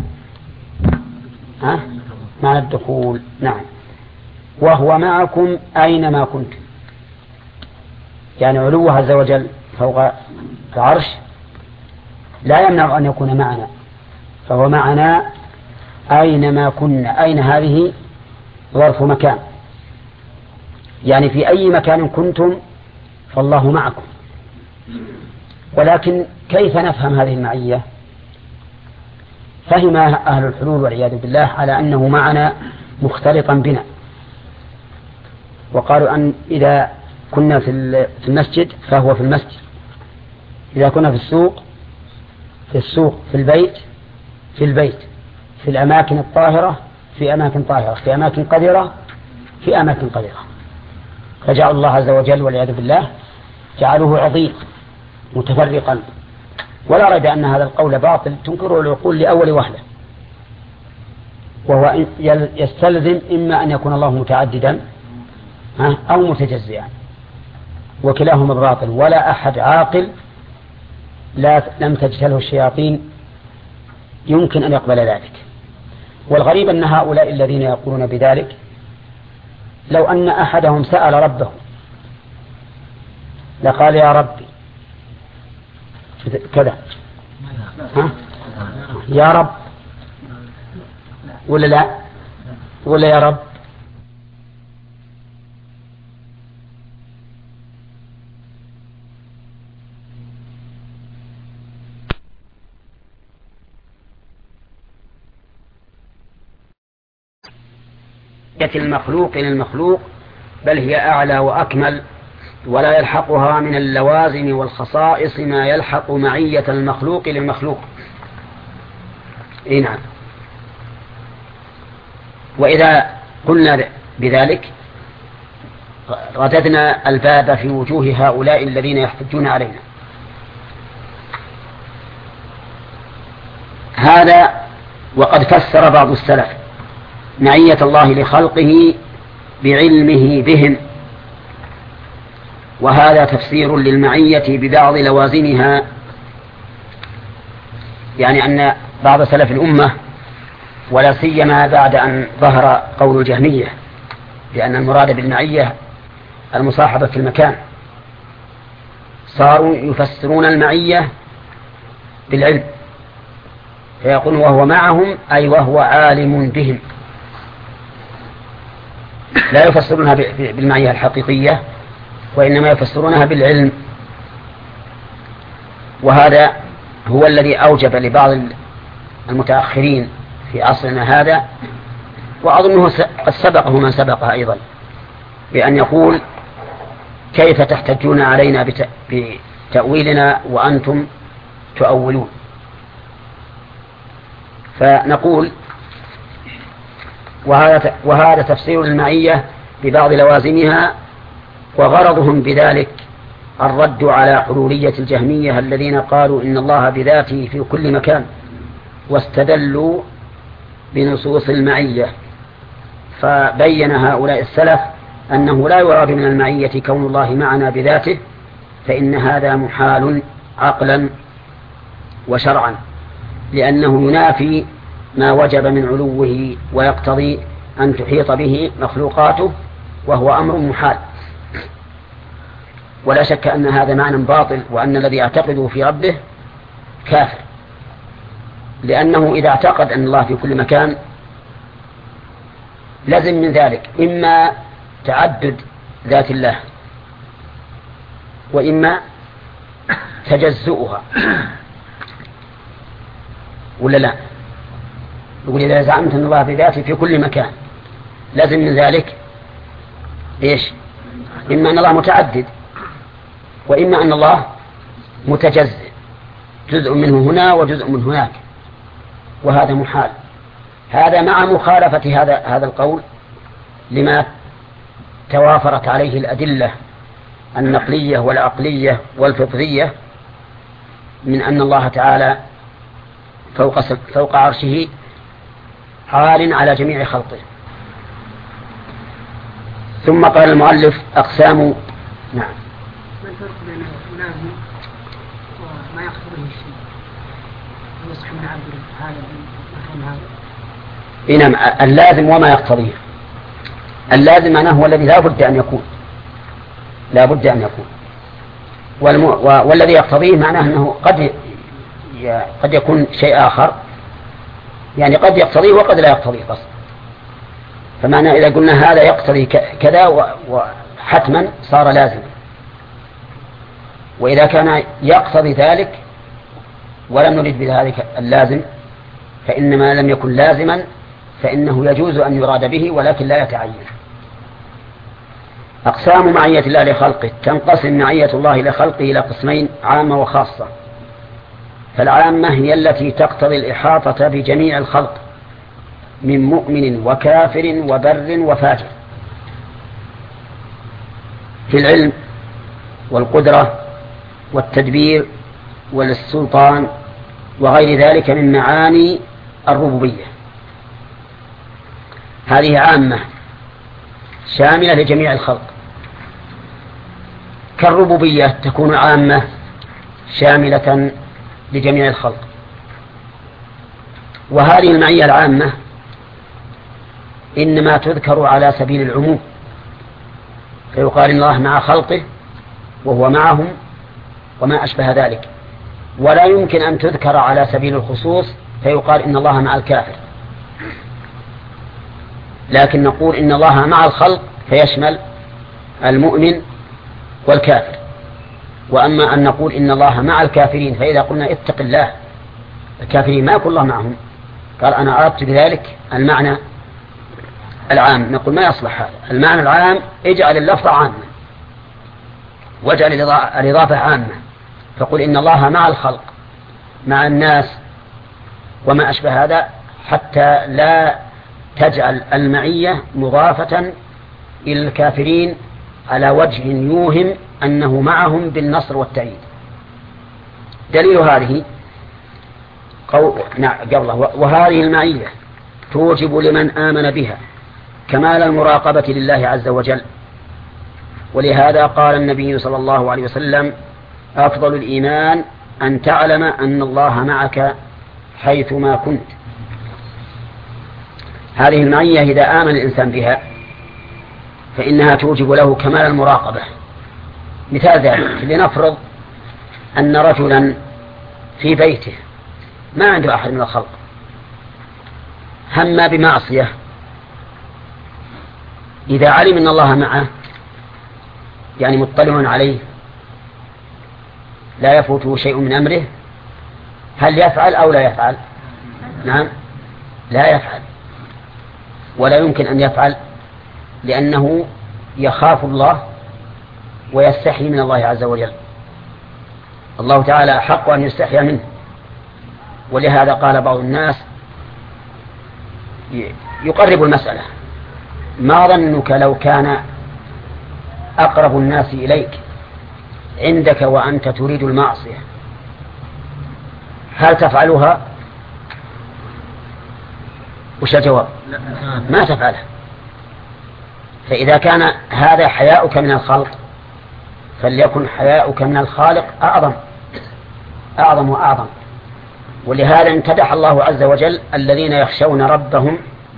معنى الدخول. نعم. وهو معكم أينما كنتم، يعني علوه عز وجل فوق العرش لا يمنع أن يكون معنا، فهو معنا أينما كنا. أين هذه ظرف مكان، يعني في أي مكان كنتم فالله معكم. ولكن كيف نفهم هذه المعية؟ فهم أهل الحلول والعياذ بالله على أنه معنا مختلطا بنا، وقالوا أن إذا كنا في المسجد فهو في المسجد، إذا كنا في السوق في السوق، في البيت في البيت، في الأماكن الطاهرة في أماكن طاهرة، في أماكن قذرة في أماكن قذرة. فجعل الله عز وجل والعياذ بالله جعله عظيم متفرقا. ولا ريب أن هذا القول باطل تنكره العقول لأول وهلة، وهو يستلزم إما أن يكون الله متعددا أو متجزئا، وكلاهما باطل. ولا أحد عاقل لم تجتله الشياطين يمكن أن يقبل ذلك. والغريب أن هؤلاء الذين يقولون بذلك لو أن أحدهم سأل ربه لقال يا ربي كذا يا رب ولا لا ولا يا رب. المخلوق للمخلوق بل هي أعلى وأكمل، ولا يلحقها من اللوازم والخصائص ما يلحق معية المخلوق للمخلوق. نعم. وإذا قلنا بذلك رددنا الباب في وجوه هؤلاء الذين يحتجون علينا. هذا وقد فسر بعض السلف معية الله لخلقه بعلمه بهم، وهذا تفسير للمعية ببعض لوازمها، يعني أن بعض سلف الأمة ولا سيما بعد أن ظهر قول الجهمية لأن المراد بالمعية المصاحبة في المكان، صاروا يفسرون المعية بالعلم، فيقول وهو معهم أي وهو عالم بهم. لا يفسرونها بالمعية الحقيقية، وإنما يفسرونها بالعلم. وهذا هو الذي أوجب لبعض المتأخرين في عصرنا هذا، وأظنه قد سبقه من سبقه أيضا، بأن يقول كيف تحتجون علينا بتأويلنا وأنتم تؤولون. فنقول وهذا تفسير المعية ببعض لوازمها، وغرضهم بذلك الرد على حلولية الجهمية الذين قالوا إن الله بذاته في كل مكان، واستدلوا بنصوص المعية. فبين هؤلاء السلف أنه لا يراد من المعية كون الله معنا بذاته، فإن هذا محال عقلا وشرعا، لأنه ينافي ما وجب من علوه، ويقتضي أن تحيط به مخلوقاته، وهو أمر محال. ولا شك أن هذا معنى باطل، وأن الذي يعتقده في ربه كافر، لأنه إذا اعتقد أن الله في كل مكان لازم من ذلك إما تعدد ذات الله، وإما تجزؤها، ولا لا؟ يقول إذا زعمت أن الله بذاته في كل مكان لازم من ذلك إيش؟ إما أن الله متعدد، وإما أن الله متجزئ، جزء منه هنا وجزء من هناك، وهذا محال. هذا مع مخالفة هذا القول لما توافرت عليه الأدلة النقلية والعقلية والفطرية من أن الله تعالى فوق عرشه عال على جميع خلقه. ثم قال المؤلف أقسام. نعم. ما الفرق بين لازم وما يقتضيه الشيء؟ يصح من عبد هذا من هذا؟ نعم، اللازم وما يقتضيه. اللازم أنه هو الذي لا بد أن يكون، لا بد أن يكون، والذي يقتضيه معناه أنه قد يكون شيء آخر، يعني قد يقتضيه وقد لا يقتضيه قصد. فمعنى إذا قلنا هذا يقتضي كذا وحتما صار لازم، وإذا كان يقتضي ذلك ولم نريد بذلك اللازم، فإنما لم يكن لازما فإنه يجوز أن يراد به ولكن لا يتعين. أقسام معية الله لخلقه. تنقسم معية الله لخلقه إلى قسمين: عامة وخاصة. فالعامة هي التي تقتضي الإحاطة بجميع الخلق من مؤمن وكافر وبر وفاجر، في العلم والقدرة والتدبير والسلطان وغير ذلك من معاني الربوبية. هذه عامة شاملة لجميع الخلق، كالربوبية تكون عامة شاملة لجميع الخلق. وهذه المعية العامة إنما تذكر على سبيل العموم، فيقال إن الله مع خلقه وهو معهم وما أشبه ذلك، ولا يمكن أن تذكر على سبيل الخصوص فيقال إن الله مع الكافر، لكن نقول إن الله مع الخلق فيشمل المؤمن والكافر. وأما أن نقول إن الله مع الكافرين، فإذا قلنا اتق الله، الكافرين ما يكون الله معهم، قال أنا أردت بذلك المعنى العام، نقول ما يصلح هذا. المعنى العام اجعل اللفظ عامة واجعل الإضافة عامة، فقل إن الله مع الخلق مع الناس وما أشبه هذا، حتى لا تجعل المعية مضافة إلى الكافرين على وجه يوهم أنه معهم بالنصر والتأييد. دليل هذه قبله: وهذه المعية توجب لمن آمن بها كمال المراقبة لله عز وجل. ولهذا قال النبي صلى الله عليه وسلم: أفضل الإيمان أن تعلم أن الله معك حيثما كنت. هذه المعية إذا آمن الإنسان بها فإنها توجب له كمال المراقبة. مثال ذلك: لنفرض أن رجلا في بيته ما عنده أحد من الخلق هم بمعصية إذا علم أن الله معه يعني مطلع عليه لا يفوته شيء من أمره هل يفعل أو لا يفعل؟ نعم لا يفعل ولا يمكن أن يفعل لأنه يخاف الله ويستحي من الله عز وجل. الله تعالى حق أن يستحي منه، ولهذا قال بعض الناس يقرب المسألة: ما ظنك لو كان أقرب الناس إليك عندك وأنت تريد المعصية هل تفعلها؟ وش الجواب؟ ما تفعلها. فإذا كان هذا حياؤك من الخلق فليكن حياؤك من الخالق أعظم وأعظم. ولهذا امتدح الله عز وجل الذين يخشون ربهم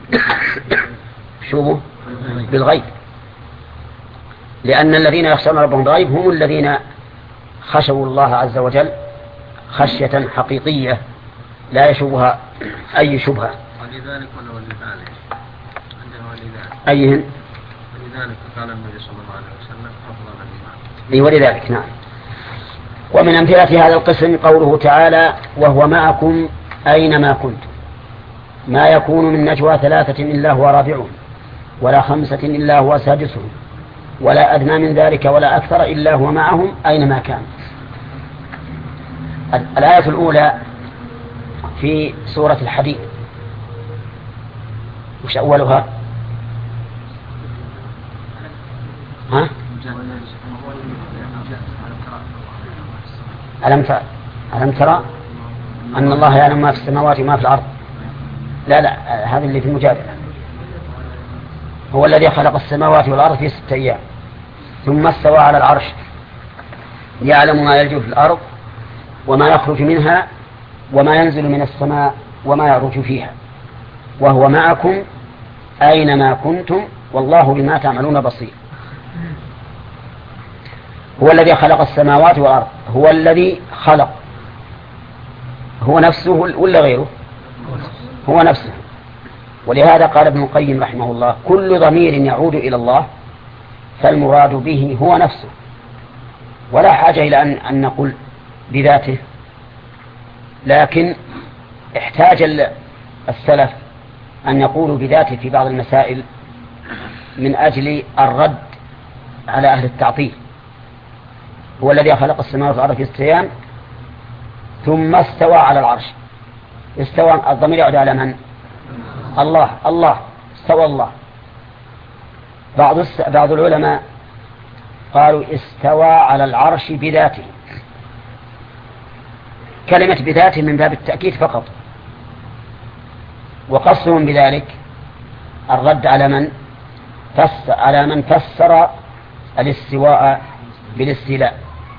بالغيب، لأن الذين يخشون ربهم بالغيب هم الذين خشوا الله عز وجل خشية حقيقية لا يشوبها أي شبهة. ولذلك ولذلك عندنا ولذلك أيهن؟ ولذلك قال النبي صلى الله عليه وسلم أفضل الإيمان. ولذلك نعم. ومن أمثلة هذا القسم قوله تعالى: وهو معكم أينما كنتم ما يكون من نجوى 3 إلا هو رابعهم ولا 5 إلا هو سادسهم ولا أدنى من ذلك ولا أكثر إلا هو معهم أينما كان. الآية الأولى في سورة الحديد وش أولها؟ ها؟ ألم ترى أن الله يعلم ما في السماوات وما في الأرض؟ لا هذا اللي في المجادلة. هو الذي خلق السماوات والأرض في 6 أيام ثم استوى على العرش يعلم ما يلج في الأرض وما يخرج منها وما ينزل من السماء وما يعرج فيها وهو معكم أينما كنتم والله بما تعملون بصير. هو الذي خلق السماوات والأرض. هو الذي خلق، هو نفسه ولا غيره؟ هو نفسه. ولهذا قال ابن القيم رحمه الله: كل ضمير يعود إلى الله فالمراد به هو نفسه، ولا حاجة إلى أن نقول بذاته. لكن احتاج السلف أن يقولوا بذاته في بعض المسائل من أجل الرد على أهل التعطيل. هو الذي خلق السماوات والأرض في 6 أيام ثم استوى على العرش. استوى الضمير يعود على من؟ الله استوى الله. بعض العلماء قالوا استوى على العرش بذاته. كلمة بذاته من باب التأكيد فقط، وقصهم بذلك الرد على من فسر الاستواء بالاستيلاء.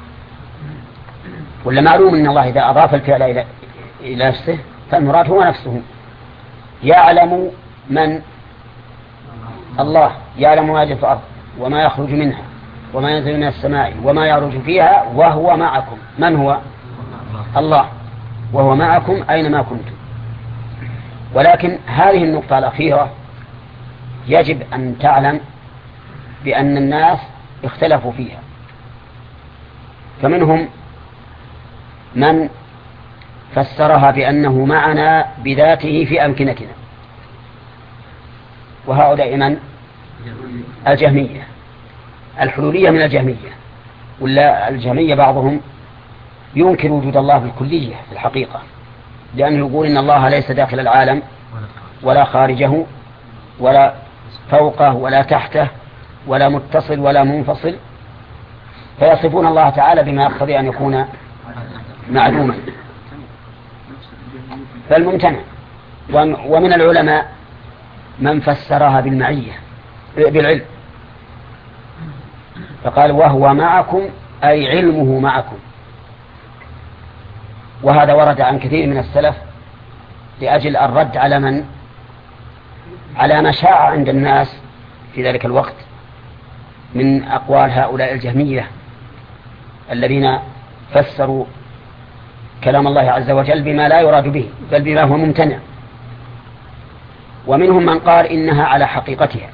ولا معلوم ان الله اذا اضاف الفعل الى نفسه فالمراد هو نفسه. يعلم من؟ الله يعلم ما يجري في الارض وما يخرج منها وما ينزل من السماء وما يعرج فيها وهو معكم. من هو؟ الله. وهو معكم اينما كنتم. ولكن هذه النقطة الأخيرة يجب أن تعلم بأن الناس اختلفوا فيها، فمنهم من فسرها بأنه معنا بذاته في أمكنتنا، وهؤلاء من؟ الجهمية. الحلولية من الجهمية. ولا الجهمية بعضهم ينكر وجود الله بالكلية في الحقيقة، لأنه يقول إن الله ليس داخل العالم ولا خارجه ولا فوقه ولا تحته ولا متصل ولا منفصل، فيصفون الله تعالى بما يقتضي أن يكون معدوما. فالممتنع. ومن العلماء من فسرها بالمعية بالعلم، فقال وهو معكم أي علمه معكم. وهذا ورد عن كثير من السلف لأجل الرد على من؟ على ما شاع عند الناس في ذلك الوقت من أقوال هؤلاء الجهمية الذين فسروا كلام الله عز وجل بما لا يراد به بل بما هو ممتنع. ومنهم من قال إنها على حقيقتها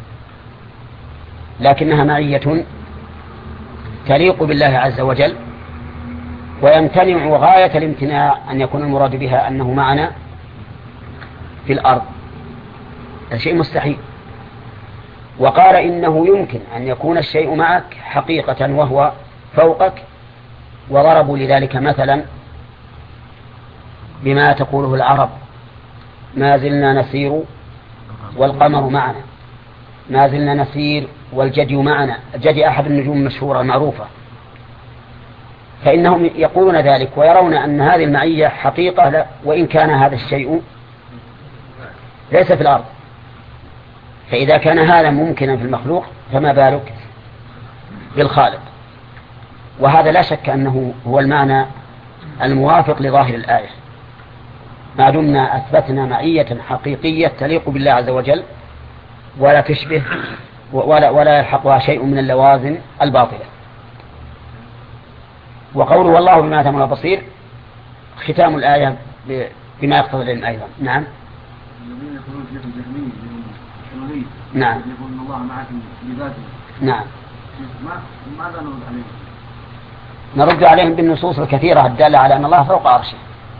لكنها معية تليق بالله عز وجل، ويمتنع غاية الامتناع أن يكون المراد بها أنه معنا في الأرض، هذا شيء مستحيل. وقال إنه يمكن أن يكون الشيء معك حقيقة وهو فوقك، وضربوا لذلك مثلا بما تقوله العرب: ما زلنا نسير والقمر معنا، ما زلنا نسير والجدي معنا. الجدي أحد النجوم المشهورة المعروفة، فإنهم يقولون ذلك ويرون أن هذه المعية حقيقة، لا وإن كان هذا الشيء ليس في الأرض. فإذا كان هذا ممكنا في المخلوق فما بالك بالخالق. وهذا لا شك أنه هو المعنى الموافق لظاهر الآية، ما دمنا أثبتنا معية حقيقية تليق بالله عز وجل ولا تشبه ولا يلحقها شيء من اللوازم الباطلة. وقوله والله بما تعملون بصير ختام الآية بما يقتضي العلم أيضا. نعم. الذين يقولون في الجهمية الحلولية نعم. يقول إن الله معكم بذاته. نعم. ماذا نرد عليهم؟ نرد عليهم بالنصوص الكثيرة الدالة على أن الله فوق عرشه،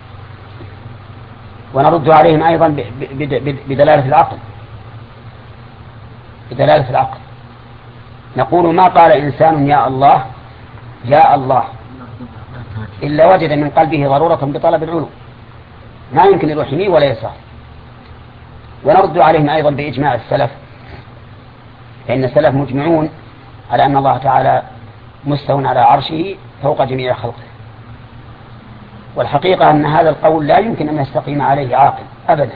ونرد عليهم أيضا بدلالة العقل. بدلالة العقل نقول: ما قال إنسان يا الله يا الله إلا وجد من قلبه ضرورة بطلب العلو، ما يمكن يروح يمين ولا يسار. ونرد عليهم أيضا بإجماع السلف، فإن السلف مجمعون على أن الله تعالى مستوى على عرشه فوق جميع خلقه. والحقيقة أن هذا القول لا يمكن أن يستقيم عليه عاقل أبدا،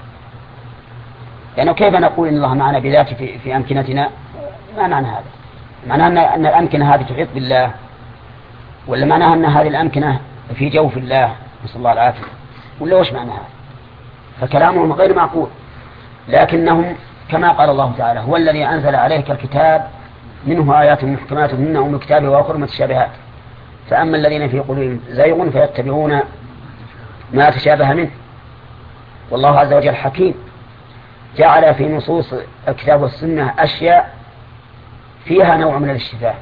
لأنه كيف نقول إن الله معنا بذاته في أمكنتنا؟ ما معنى هذا؟ معناه أن الأمكنة هذه تحيط بالله، ولا معناها أن هذه الأمكنة في جوف الله نسأل الله العافية، ولا وش معنى هذا؟ فكلامهم غير معقول. لكنهم كما قال الله تعالى: هو الذي أنزل عليك الكتاب منه آيات محكمات هن أم الكتاب وأخر متشابهات فأما الذين في قلوبهم زيغ فيتبعون ما تشابه منه والله عز وجل حكيم، جعل في نصوص الكتاب والسنة أشياء فيها نوع من الاشتباه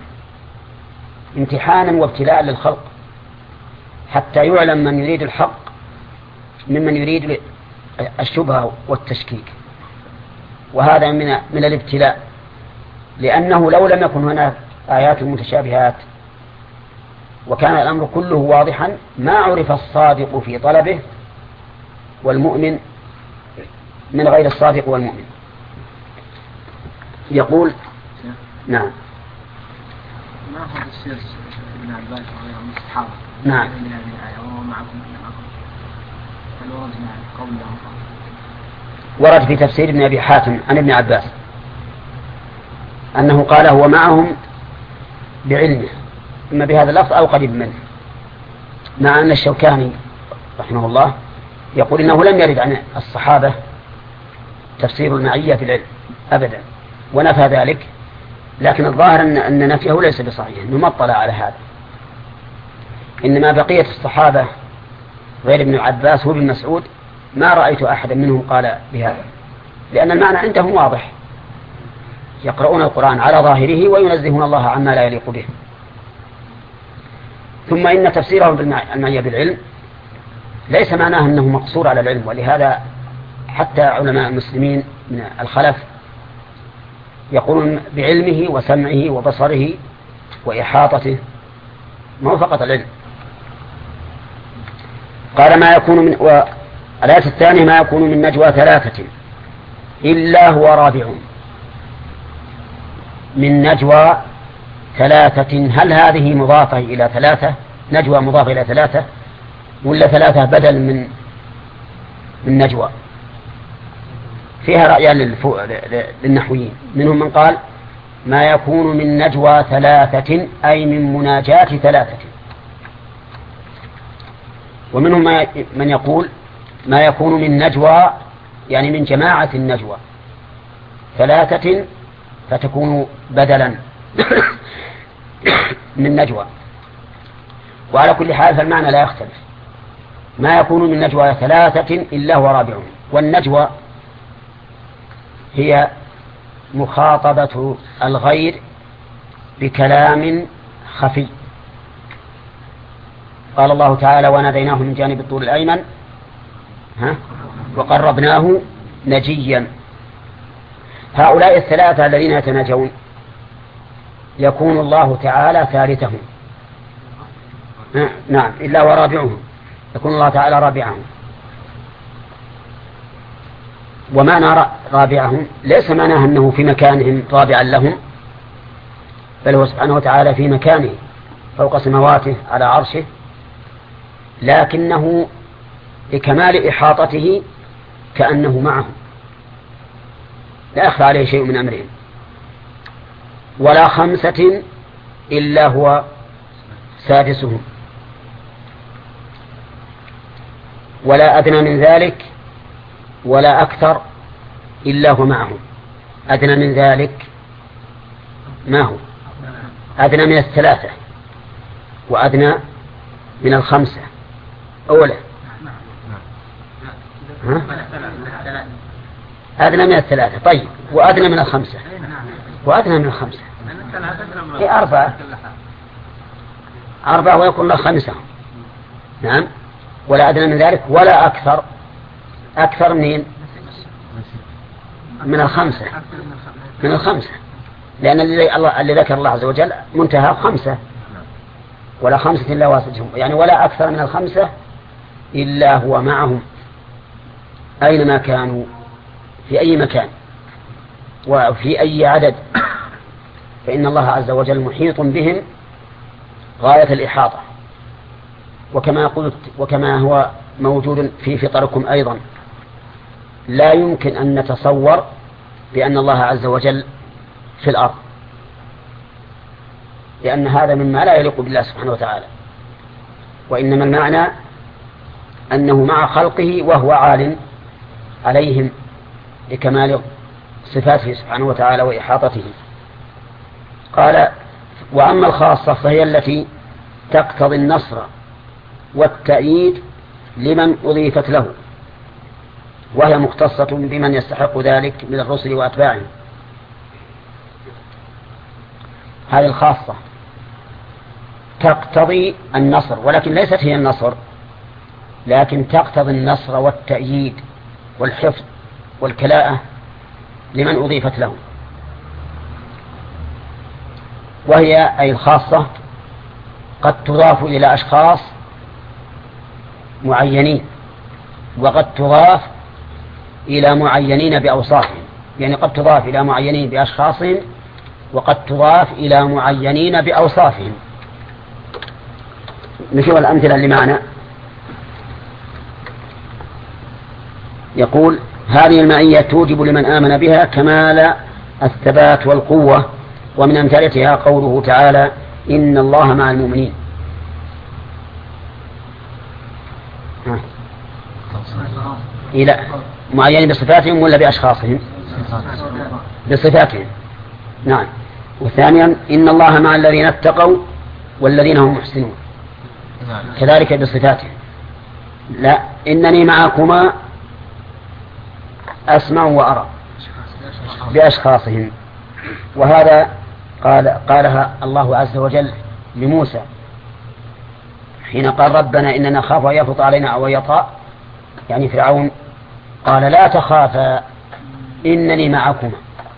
امتحانا وابتلاء للخلق، حتى يعلم من يريد الحق ممن يريد الشبهة والتشكيك. وهذا من الابتلاء، لأنه لو لم يكن هناك آيات متشابهات وكان الأمر كله واضحا ما عرف الصادق في طلبه والمؤمن من غير الصادق والمؤمن. يقول نعم. ما هو السير ابن عباس وغيره من الصحابة نعم من هذه الآية وهو معكم هل ورد مع قول الله؟ ورد في تفسير ابن أبي حاتم عن ابن عباس أنه قال هو معهم بعلمه، إما بهذا اللفظ أو قريب منه، مع أن الشوكاني رحمه الله يقول إنه لم يرد عن الصحابة تفسير المعية في العلم أبدا، ونفى ذلك. لكن الظاهر أن نفيه ليس بصحيح، إنه ما اطلع على هذا. إنما بقية الصحابة غير ابن عباس وابن مسعود ما رأيت أحدا منهم قال بهذا، لأن المعنى عندهم واضح، يقرؤون القرآن على ظاهره وينزهون الله عما لا يليق به. ثم إن تفسيرهم بالمعية بالعلم ليس معناه أنه مقصور على العلم، ولهذا حتى علماء المسلمين من الخلف يقولون بعلمه وسمعه وبصره وإحاطته، ما هو فقط العلم. قال ما يكون من والآية الثانية: ما يكون من نجوى ثلاثة إلا هو رابعهم. من نجوى ثلاثة، هل هذه مضافة إلى ثلاثة؟ نجوى مضافة إلى ثلاثة ولا ثلاثة بدل من نجوى؟ فيها رأيان للنحويين، منهم من قال ما يكون من نجوى ثلاثة أي من مناجاة ثلاثة، ومنهم من يقول ما يكون من نجوى يعني من جماعة النجوى ثلاثة فتكون بدلا من نجوى. وعلى كل حال فالمعنى لا يختلف. ما يكون من نجوى 3 إلا هو رابعهم. والنجوى هي مخاطبة الغير بكلام خفي. قال الله تعالى وناديناه من جانب الطور الأيمن وقربناه نجيا. هؤلاء 3 الذين يتناجون يكون الله تعالى ثالثهم. نعم إلا ورابعهم، يكون الله تعالى رابعهم. ومعنى رابعهم ليس معناه أنه في مكانهم رابعا لهم، بل هو سبحانه وتعالى في مكانه فوق سماواته على عرشه، لكنه بكمال إحاطته كأنه معهم لا يخفى عليه شيء من أمرهم. ولا 5 إلا هو سادسهم، ولا أدنى من ذلك ولا أكثر إلا هو معهم. أدنى من ذلك ما هو؟ أدنى من 3 وأدنى من 5 أولا. أدنى من 3 طيب، وأدنى من 5 وأدنى من 5 هي 4 ويكون له 5. نعم. ولا أدنى من ذلك ولا أكثر. أكثر من 5 من 5 لأن اللي ذكر الله عز وجل منتهى 5. ولا 5 إلا واسدهم، يعني ولا أكثر من 5 إلا هو معهم أينما كانوا، في أي مكان وفي أي عدد، فإن الله عز وجل محيط بهم غاية الإحاطة. وكما قلت وكما هو موجود في فطركم أيضا، لا يمكن أن نتصور بأن الله عز وجل في الأرض، لأن هذا مما لا يليق بالله سبحانه وتعالى. وإنما المعنى أنه مع خلقه وهو عال عليهم لكمال صفاته سبحانه وتعالى وإحاطته. قال وأما الخاصة فهي التي تقتضي النصر والتأييد لمن أضيفت له، وهي مختصة بمن يستحق ذلك من الرسل وأتباعهم. هذه الخاصة تقتضي النصر، ولكن ليست هي النصر، لكن تقتضي النصر والتأييد والحفظ والكلاءة لمن أضيفت له. وهي أي الخاصة قد تضاف إلى أشخاص معينين، وقد تضاف إلى معينين بأوصافهم، يعني قد تضاف إلى معينين بأشخاصهم، وقد تضاف إلى معينين بأوصافهم. نشوف الأمثلة لمعنى. يقول هذه المعية توجب لمن آمن بها كمال الثبات والقوة، ومن أمثلتها قوله تعالى إن الله مع المؤمنين. إلى معين بصفاتهم ولا بأشخاصهم؟ بصفاتهم. نعم. وثانيا إن الله مع الذين اتقوا والذين هم محسنون، كذلك بصفاتهم. لا إنني معكما أسمع وأرى بأشخاصهم. وهذا قالها الله عز وجل لموسى حين قال ربنا إننا نخاف أن يفرط علينا أو يطغى، يعني فرعون. قال لا تخافا إنني معكما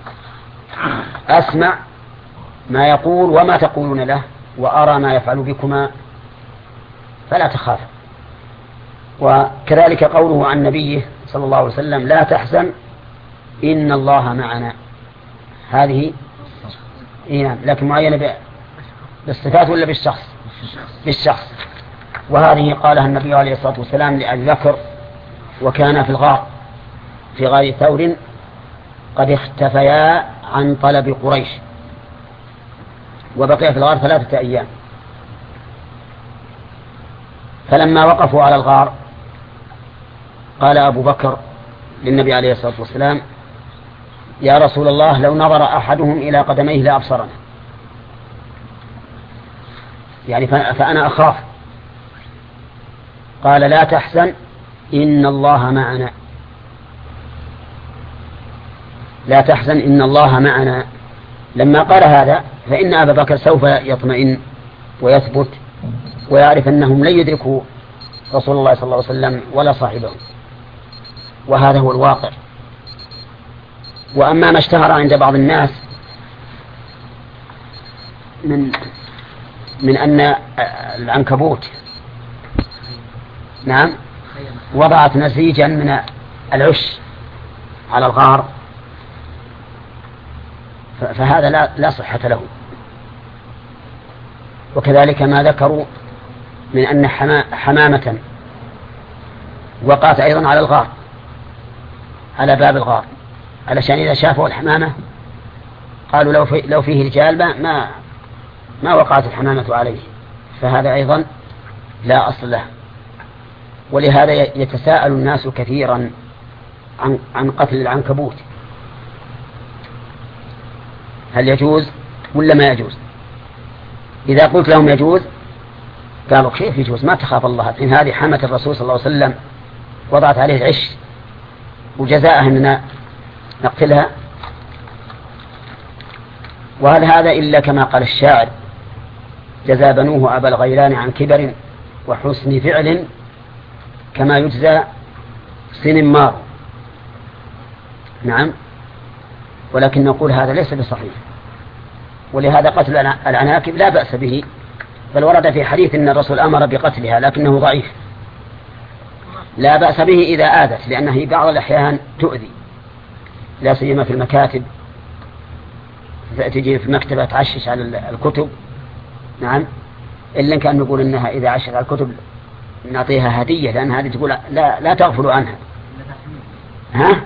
أسمع ما يقول وما تقولون له وأرى ما يفعل بكما فلا تخافا. وكذلك قوله عن نبيه صلى الله عليه وسلم لا تحزن إن الله معنا. هذه لكن معينة بالصفات ولا بالشخص؟ بالشخص. وهذه قالها النبي عليه الصلاة والسلام لأبي بكر وكان في الغار في غار ثور قد اختفيا عن طلب قريش، وبقي في الغار 3 أيام. فلما وقفوا على الغار قال أبو بكر للنبي عليه الصلاة والسلام يا رسول الله لو نظر أحدهم إلى قدميه لأبصرنا، يعني فأنا أخاف قال لا تحزن إن الله معنا، لا تحزن إن الله معنا. لما قال هذا فإن أبا بكر سوف يطمئن ويثبت ويعرف أنهم لن يدركوا رسول الله صلى الله عليه وسلم ولا صاحبه، وهذا هو الواقع. وأما ما اشتهر عند بعض الناس من أن العنكبوت نعم وضعت نسيجا من العش على الغار، فهذا لا صحة له. وكذلك ما ذكروا من أن حمامة وقعت أيضا على الغار، على باب الغار، علشان إذا شافوا الحمامة قالوا لو فيه رجال ما وقعت الحمامة عليه، فهذا أيضا لا أصل له. ولهذا يتساءل الناس كثيرا عن قتل العنكبوت، هل يجوز ولا ما يجوز؟ إذا قلت لهم يجوز قالوا كيف يجوز؟ ما تخاف الله، إن هذه حمة الرسول صلى الله عليه وسلم وضعت عليه العش وجزاءها أننا نقتلها. وهل هذا إلا كما قال الشاعر جزى بنوه أبا الغيلان عن كبر وحسن فعل كما يجزى سنمار. نعم، ولكن نقول هذا ليس بصحيح. ولهذا قتل العناكب لا بأس به، بل ورد في حديث أن الرسول أمر بقتلها لكنه ضعيف. لا بأس به إذا آذت، لأنه بعض الأحيان تؤذي، لا سيما في المكاتب، تجي في المكتبة تعشش على الكتب. نعم، إلا كان نقول إنها إذا عشت على الكتب نعطيها هدية، لأن هذه تقول لا تغفلوا عنها. ها؟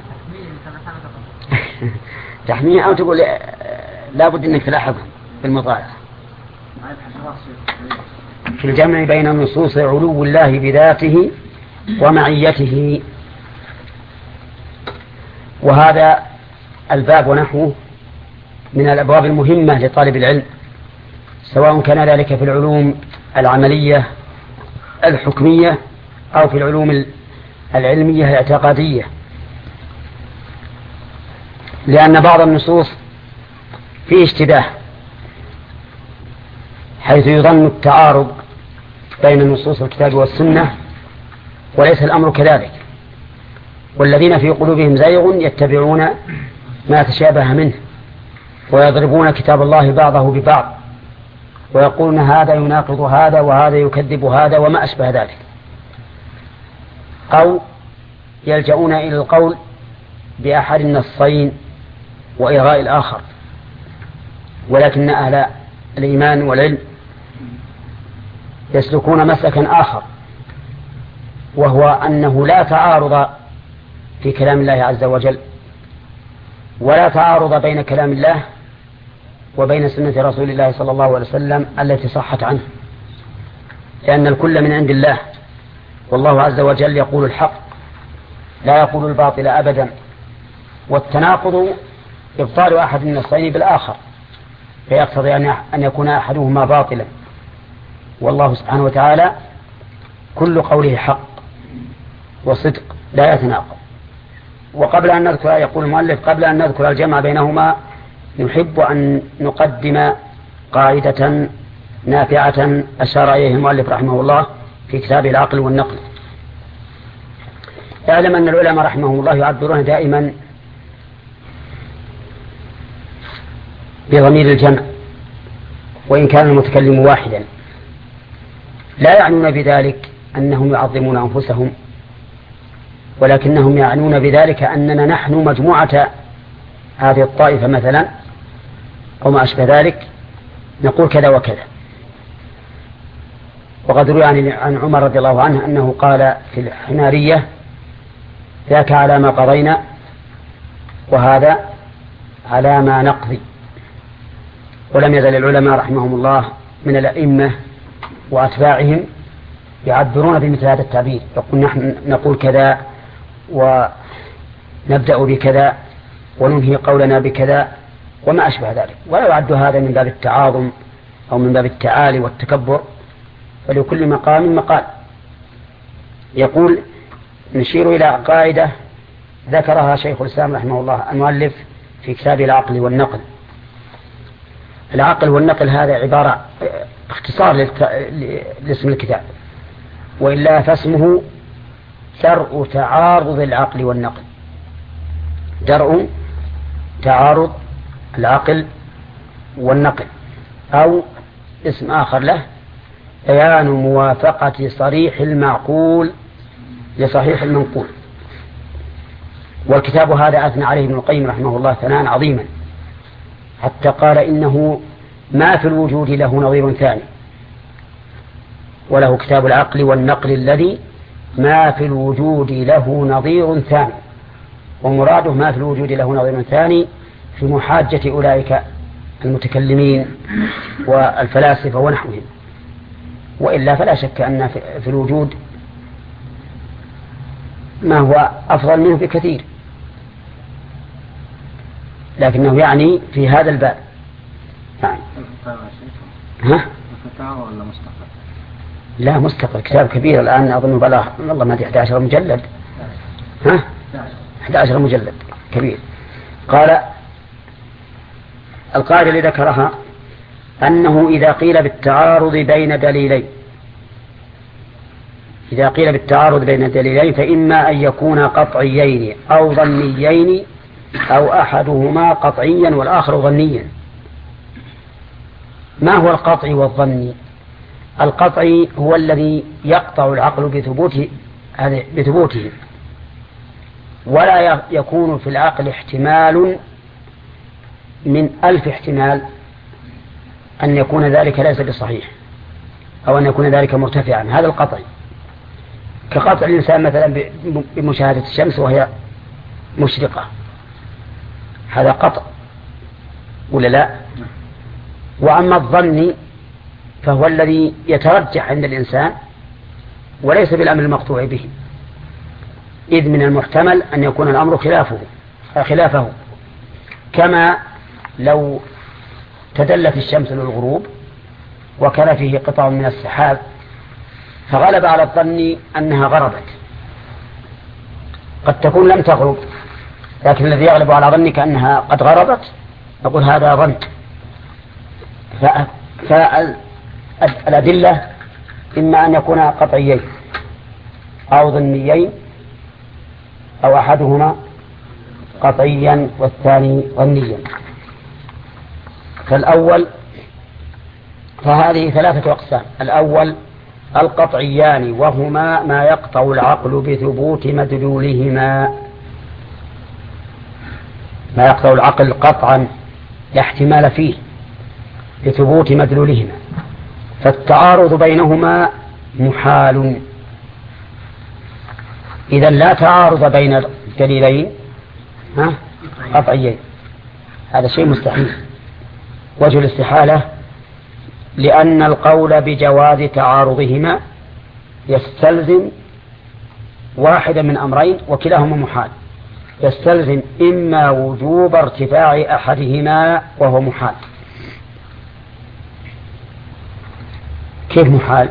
تحميه، أو تقول لا بد أنك تلاحظها بالمطالعة. في الجمع بين نصوص علو الله بذاته ومعيته. وهذا الباب ونحوه من الأبواب المهمة لطالب العلم، سواء كان ذلك في العلوم العملية الحكمية أو في العلوم العلمية الاعتقادية، لأن بعض النصوص فيه اشتباه حيث يظن التعارض بين نصوص الكتاب والسنة، وليس الأمر كذلك. والذين في قلوبهم زيغ يتبعون ما تشابه منه ويضربون كتاب الله بعضه ببعض ويقولون هذا يناقض هذا وهذا يكذب هذا وما أشبه ذلك، أو يلجؤون إلى القول بأحد النصين وإلغاء الآخر. ولكن أهل الإيمان والعلم يسلكون مسلكا آخر، وهو أنه لا تعارض في كلام الله عز وجل، ولا تعارض بين كلام الله وبين سنة رسول الله صلى الله عليه وسلم التي صحت عنه، لأن الكل من عند الله، والله عز وجل يقول الحق لا يقول الباطل أبدا. والتناقض إبطال أحد النصين بالآخر، فيقتضي أن يكون أحدهما باطلا، والله سبحانه وتعالى كل قوله حق وصدق لا يتناقض. وقبل أن نذكر، يقول المؤلف قبل أن نذكر الجمع بينهما نحب أن نقدم قاعدة نافعة أشار إليه المؤلف رحمه الله في كتاب العقل والنقل. اعلم أن العلماء رحمهم الله يعبرون دائما بضمير الجمع وإن كان المتكلم واحدا، لا يعنون بذلك أنهم يعظمون أنفسهم، ولكنهم يعنون بذلك أننا نحن مجموعة هذه الطائفة مثلا أو ما أشبه ذلك نقول كذا وكذا. وقد روي عن عمر رضي الله عنه أنه قال في الحمارية ذاك على ما قضينا وهذا على ما نقضي. ولم يزل العلماء رحمهم الله من الأئمة وأتباعهم يعبرون بمثل هذا التعبير، يقول نحن نقول كذا ونبدأ بكذا وننهي قولنا بكذا وما أشبه ذلك، ولا يعد هذا من باب التعاظم أو من باب التعالي والتكبر، فلكل مقام مقال. يقول نشير إلى قاعدة ذكرها شيخ الإسلام رحمه الله المؤلف في كتاب العقل والنقل. العقل والنقل هذا عبارة اختصار لاسم الكتاب، وإلا فاسمه درء تعارض العقل والنقل، درء تعارض العقل والنقل، أو اسم آخر له بيان موافقة صريح المعقول لصحيح المنقول. والكتاب هذا أثنى عليه ابن القيم رحمه الله ثناء عظيما، حتى قال إنه ما في الوجود له نظير ثاني، وله كتاب العقل والنقل الذي ما في الوجود له نظير ثاني. ومراده ما في الوجود له نظير ثاني في محاجة أولئك المتكلمين والفلاسفة ونحوهم، وإلا فلا شك أن في الوجود ما هو أفضل منه بكثير، لكنه يعني في هذا الباب. يعني ها؟ ولا مستقل؟ لا مستقل، كتاب كبير الآن أظن بلغ والله ما 11 مجلد. ها؟ 11 مجلد كبير. قال القاعدة اللي ذكرها أنه إذا قيل بالتعارض بين دليلين، إذا قيل بالتعارض بين دليلين فإما أن يكون قطعيين أو ظنيين، أو أحدهما قطعيا والآخر ظنيا. ما هو القطعي والظني؟ القطعي هو الذي يقطع العقل بثبوته، ولا يكون في العقل احتمال من 1000 احتمال أن يكون ذلك ليس بصحيح، أو أن يكون ذلك مرتفعا. هذا القطعي، كقطع الإنسان مثلا بمشاهدة الشمس وهي مشرقة، هذا قطع ولا لا؟ وأما الظن فهو الذي يترجح عند الإنسان وليس بالأمر المقطوع به، إذ من المحتمل أن يكون الأمر خلافه، كما لو تدلت الشمس للغروب وكان فيه قطع من السحاب فغلب على الظن أنها غربت، قد تكون لم تغرب، لكن الذي يغلب على ظنك أنها قد غربت نقول هذا ظن. فالأدلة إما أن يكون قطعيين أو ظنيين، أو أحدهما قطعيا والثاني ظنيا. فهذه 3 أقسام. الأول القطعيان، وهما ما يقطع العقل بثبوت مدلولهما، ما يقطع العقل قطعا لا احتمال فيه بثبوت مدلولهما، فالتعارض بينهما محال. إذا لا تعارض بين دليلين قطعيين، هذا شيء مستحيل. وجه الاستحالة لأن القول بجواز تعارضهما يستلزم واحدا من أمرين وكلاهما محال، يستلزم إما وجوب ارتفاع أحدهما وهو محال. كيف محال؟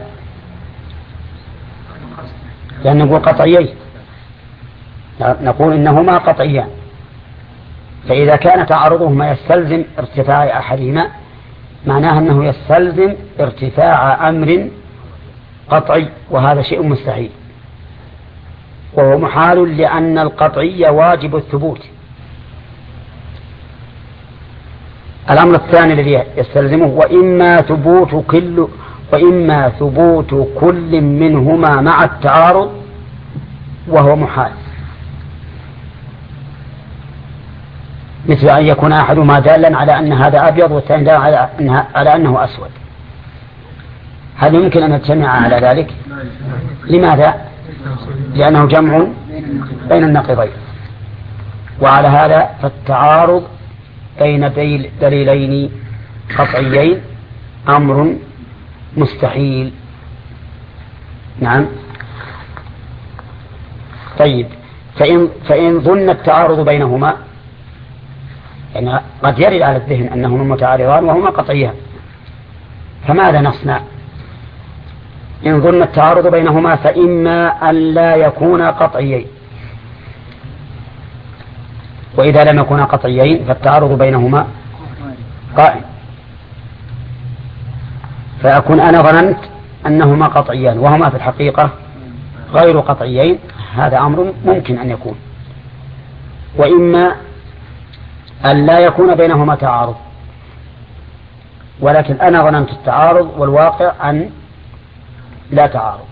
لأن نقول قطعيين، نقول إنهما قطعيان، فإذا كان تعارضهما يستلزم ارتفاع أحدهما معناه أنه يستلزم ارتفاع أمر قطعي، وهذا شيء مستحيل، وهو محال لأن القطعي واجب الثبوت. الأمر الثاني الذي يستلزمه وإما ثبوت كل منهما مع التعارض وهو محال، مثل أن يكون أحدهما دالا على أن هذا أبيض والثاني دالا على أنه أسود. هل يمكن أن نجتمع على ذلك؟ لماذا؟ لأنه جمع بين النقيضين. وعلى هذا فالتعارض بين دليلين قطعيين أمر مستحيل. نعم. طيب، فإن ظن التعارض بينهما، يعني قد يرد على الذهن أنهما متعارضان وهما قطعيان، فماذا نصنع؟ إن ظن التعارض بينهما فإما أن لا يكون قطعيين، وإذا لم يكونا قطعيين فالتعارض بينهما قائم، فأكون أنا ظننت أنهما قطعيان وهما في الحقيقة غير قطعيين، هذا أمر ممكن أن يكون. وإما أن لا يكون بينهما تعارض، ولكن أنا ظننت التعارض والواقع أن لا تعارض،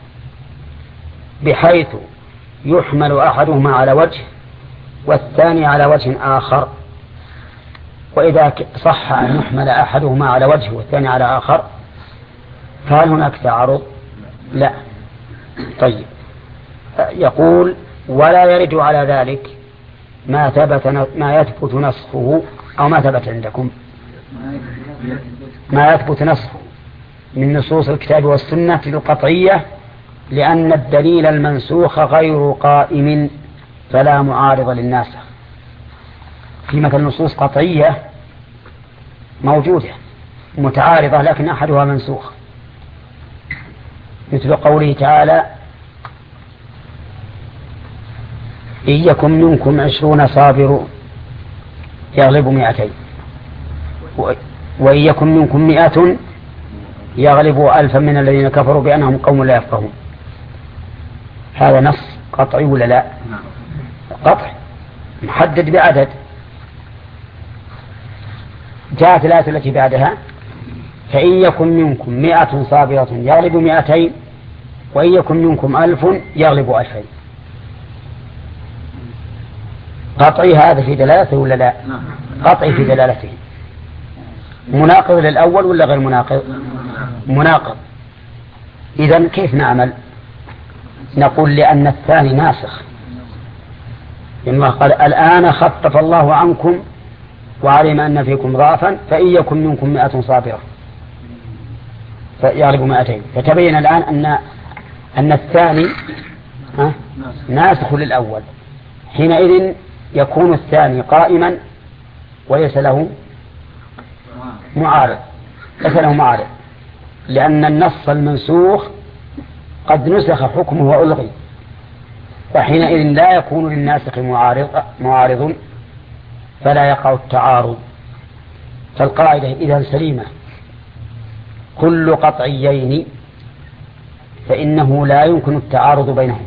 بحيث يحمل أحدهما على وجه والثاني على وجه آخر. وإذا صح أن يحمل أحدهما على وجه والثاني على آخر فهل هناك تعارض؟ لا. طيب، يقول ولا يرد على ذلك ما يثبت نسخه، أو ما ثبت عندكم ما يثبت نسخه من نصوص الكتاب والسنة القطعية، لأن الدليل المنسوخ غير قائم فلا معارض للناسخ. في مثل نصوص قطعية موجودة متعارضة لكن أحدها منسوخ، مثل قوله تعالى إن يكن منكم 20 صابرون يغلبوا 200، وإن يكن منكم 100 يغلبوا 1000 من الذين كفروا بأنهم قوم لا يفقهون. هذا نص قطعي ولا لا؟ قطعي محدد بعدد. جاءت الآية التي بعدها فإن يكن منكم 100 صابرة يغلبوا 200، وإن يكن منكم 1000 يغلبوا 2000. قطعي هذا في دلالته ولا لا؟ قطعي في دلالته. مناقض للأول ولا غير مناقض؟ مناقض. إذن كيف نعمل؟ نقول لأن الثاني ناسخ. الله قال الآن خفف الله عنكم وعلم أن فيكم ضعفا فإن يكن منكم 100 صابرة فيغلبوا 200. فتبين الآن أن الثاني ناسخ للأول، حينئذ يكون الثاني قائما وليس له معارض، لأن النص المنسوخ قد نسخ حكمه وألغي، فحينئذ لا يكون للناسخ معارض فلا يقع التعارض. فالقاعدة إذا سليمة، كل قطعيين فإنه لا يمكن التعارض بينهما.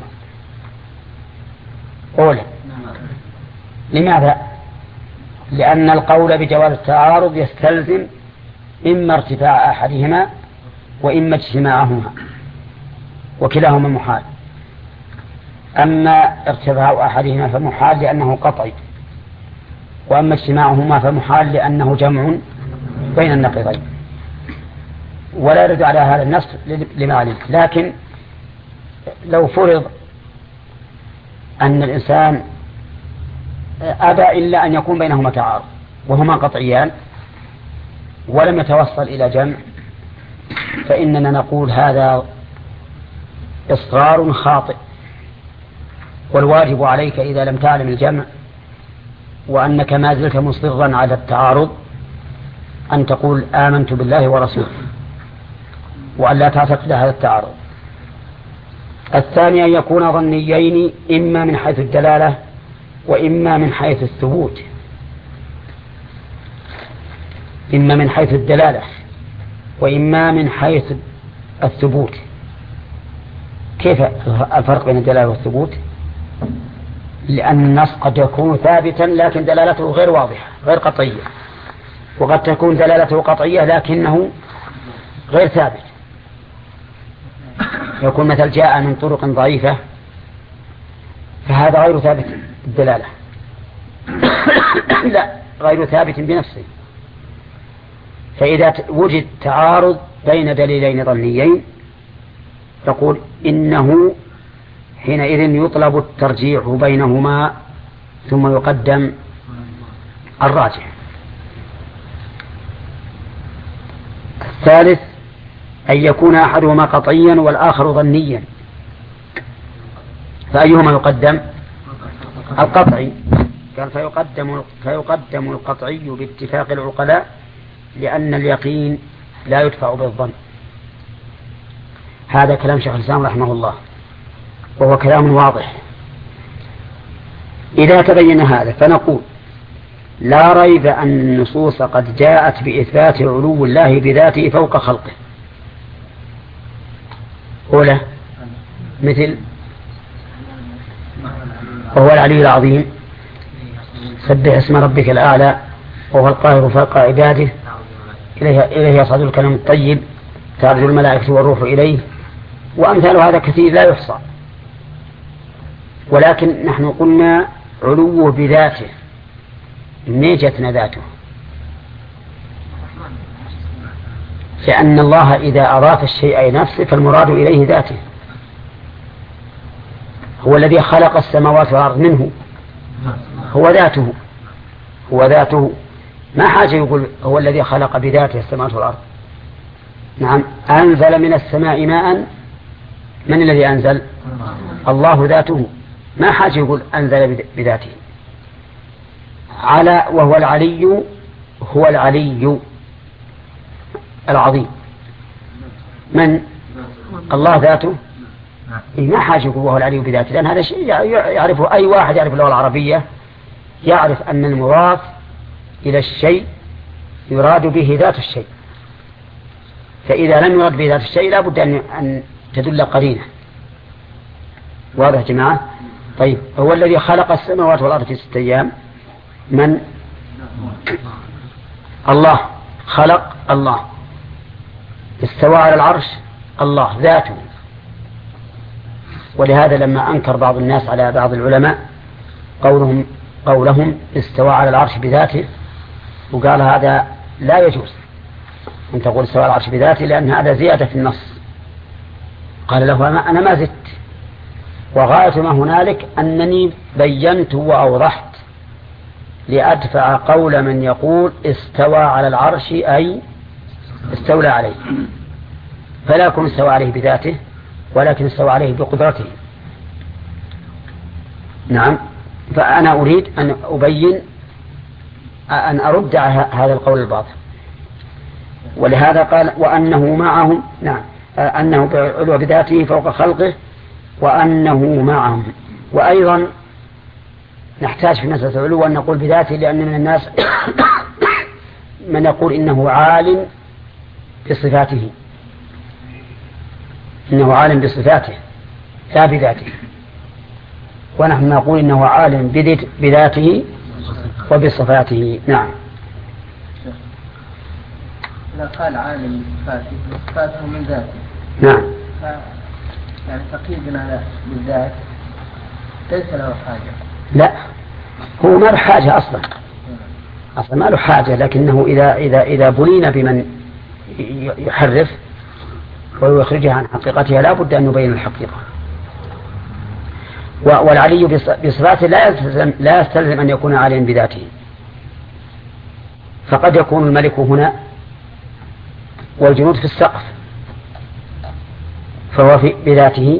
أولا، لماذا؟ لأن القول بجواز التعارض يستلزم إما ارتفاع أحدهما وإما اجتماعهما، وكلاهما محال. أما ارتفاع أحدهما فمحال لأنه قطعي، وأما اجتماعهما فمحال لأنه جمع بين النقيضين. ولا يرد على هذا النص لما علم. لكن لو فرض أن الإنسان أبى إلا أن يكون بينهما تعارض وهما قطعيان ولم يتوصل إلى جمع، فإننا نقول هذا إصرار خاطئ، والواجب عليك إذا لم تعلم الجمع وأنك ما زلت مصرا على التعارض أن تقول آمنت بالله ورسوله، وأن لا تعتقد هذا التعارض. الثاني أن يكون ظنيين، إما من حيث الدلالة وإما من حيث الثبوت. إما من حيث الدلالة وإما من حيث الثبوت. كيف الفرق بين الدلالة والثبوت؟ لأن النص قد يكون ثابتا لكن دلالته غير واضحة غير قطعية، وقد تكون دلالته قطعية لكنه غير ثابت. يكون مثل جاء من طرق ضعيفة فهذا غير ثابت الدلالة لا غير ثابت بنفسه. فإذا وجد تعارض بين دليلين ظنيين تقول إنه حينئذ يطلب الترجيح بينهما ثم يقدم الراجح. الثالث أن يكون أحدهما قطعيا والآخر ظنيا، فأيهما يقدم؟ القطعي. قال فيقدم القطعي باتفاق العقلاء لأن اليقين لا يدفع بالظن. هذا كلام شيخ الإسلام رحمه الله، وهو كلام واضح. إذا تبين هذا فنقول لا ريب أن النصوص قد جاءت بإثبات علو الله بذاته فوق خلقه. أولى مثل وهو العلي العظيم، سبح اسم ربك الأعلى، وهو القاهر فوق عباده، إليه يصعد الكلام الطيب، تعرج الملائكة والروح إليه، وأمثال هذا كثير لا يحصى. ولكن نحن قلنا علوه بذاته، نيجتنا ذاته، لأن الله إذا أضاف الشيء إلى نفسه فالمراد إليه ذاته. هو الذي خلق السماوات والأرض منه، هو ذاته، هو ذاته، ما حاجة يقول هو الذي خلق بذاته السماوات والأرض. نعم، أنزل من السماء ماء، من الذي أنزل؟ الله ذاته، ما حاجة يقول أنزل بذاته. على وهو العلي، هو العلي العظيم، من؟ الله ذاته، ما حاجة يقول وهو العلي بذاته، لأن هذا شيء يعرفه أي واحد يعرف اللغة العربية، يعرف أن المضاف إلى الشيء يراد به ذات الشيء، فإذا لم يرد به ذات الشيء لا بد أن تدل قرينة. واضح يا جماعة؟ طيب، هو الذي خلق السماوات والأرض في 6 أيام، من؟ الله، خلق الله، استوى على العرش الله ذاته. ولهذا لما أنكر بعض الناس على بعض العلماء قولهم استوى على العرش بذاته، وقال هذا لا يجوز أن تقول استوى على العرش بذاته، لأن هذا زيادة في النص. قال له أنا ما زدت، وغاية ما هنالك أنني بينت وأوضحت لأدفع قول من يقول استوى على العرش أي استولى عليه، فلا يكون استوى عليه بذاته، ولكن استوى عليه بقدرته. نعم، فأنا أريد أن أبين أن أرد هذا القول الباطل. ولهذا قال وأنه معهم، نعم، أنه بعلو بذاته فوق خلقه، وأنه معهم. وأيضا نحتاج في مسألة العلو أن نقول بذاته، لأن من الناس من يقول إنه عالم بصفاته، إنه عالم بصفاته لا بذاته، ونحن نقول إنه عالم بذاته وبصفاته. نعم. إذا قال عالم بصفاته وصفاته من ذاته، نعم، يعني تقييدنا بالذات ليس له حاجة. لا، هو ما له حاجة أصلا ما له حاجة، لكنه إذا بلين بمن يحرف ويخرجها عن حقيقتها لا بد أن نبين الحقيقة. والعلي بصفاته لا يستلزم أن يكون عاليا بذاته، فقد يكون الملك هنا والجنود في السقف، فهو بذاته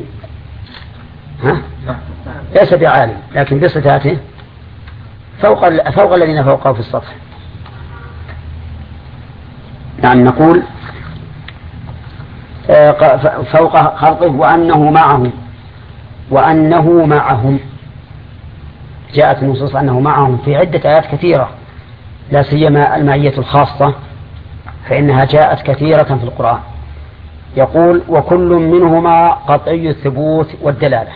ليس بعالم، لكن بصفاته فوق الذين فوقه في السطح. نعم، نقول فوق خلقه وأنه معهم جاءت النصوص أنه معهم في عدة آيات كثيرة، لا سيما المعية الخاصة فإنها جاءت كثيرة في القرآن. يقول وكل منهما قطعي الثبوت والدلالة،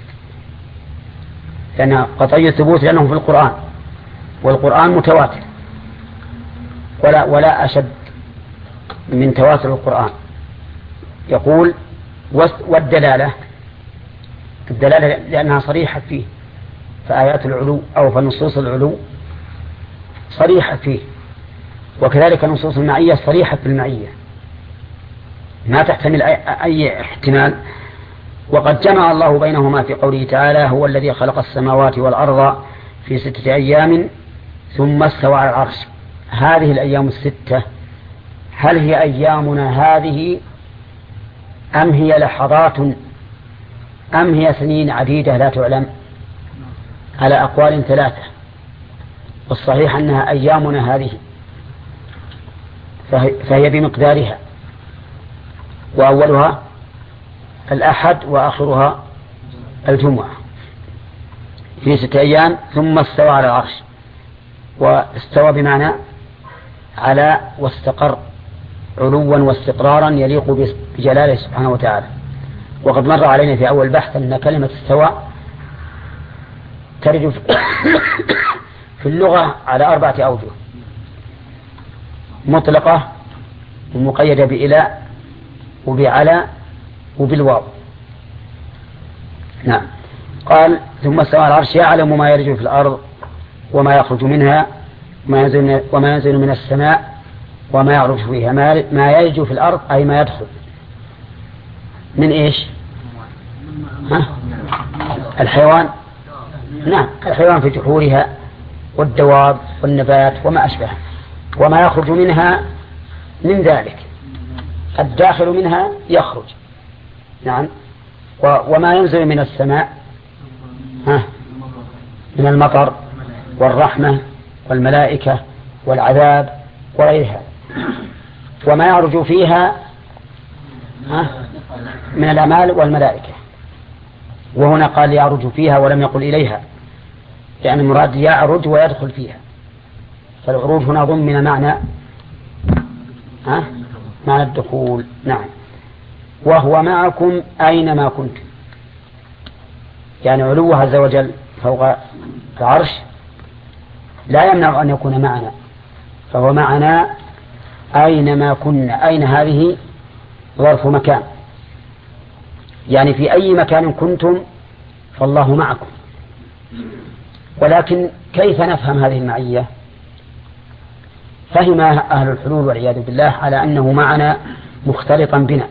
لأن قطعي الثبوت لأنه في القرآن، والقرآن متواتر ولا أشد من تواتر القرآن. يقول والدلالة، الدلالة لأنها صريحة فيه، فآيات العلو أو فنصوص العلو صريحة فيه، وكذلك نصوص المعية صريحة في المعية ما تحتمل أي احتمال. وقد جمع الله بينهما في قوله تعالى هو الذي خلق السماوات والأرض في 6 أيام ثم استوى على العرش. هذه الأيام 6 هل هي أيامنا هذه أم هي لحظات أم هي سنين عديدة لا تعلم؟ على أقوال 3، والصحيح أنها أيامنا هذه، فهي بمقدارها، وأولها الأحد وآخرها الجمعة في 6 أيام. ثم استوى على العرش، واستوى بمعنى على واستقر علوا واستقرارا يليق بجلاله سبحانه وتعالى. وقد مر علينا في أول بحث أن كلمة استوى ترد في اللغة على 4 أوجه: مطلقة ومقيدة بإلى وبعلى وبالواو. نعم. قال ثم استوى على العرش يعلم ما يرج في الأرض وما يخرج منها وما ينزل من السماء وما يعرج فيها. ما يرج في الأرض أي ما يدخل من إيش؟ الحيوان. نعم، الحيوان في جحورها والدواب والنبات وما أشبه. وما يخرج منها من ذلك، الداخل منها يخرج. نعم. وما ينزل من السماء من المطر والرحمة والملائكة والعذاب وغيرها. وما يعرج فيها من الأعمال والملائكة. وهنا قال يعرج فيها ولم يقل إليها، يعني المراد يعرج ويدخل فيها. فالعروج هنا ضمن معنى الدخول. نعم. وهو معكم أينما كنتم، يعني علوه عز وجل فوق العرش لا يمنع أن يكون معنا، فهو معنا أينما كنا. أين هذه ظرف مكان، يعني في أي مكان كنتم فالله معكم. ولكن كيف نفهم هذه المعية؟ فهم أهل الحلول والعياذ بالله على أنه معنا مختلطا بنا،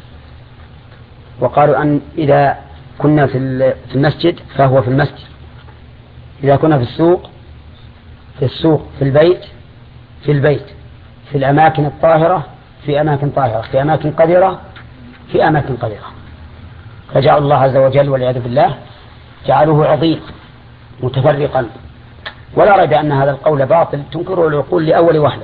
وقالوا أن إذا كنا في المسجد فهو في المسجد، إذا كنا في السوق في السوق، في البيت في البيت، في الأماكن الطاهرة في أماكن طاهرة، في أماكن قذرة في أماكن قذرة. فجعل الله عز وجل والعياذ بالله جعله عظيم متفرقا. ولا ريب أن هذا القول باطل تنكره العقول لأول وهلة،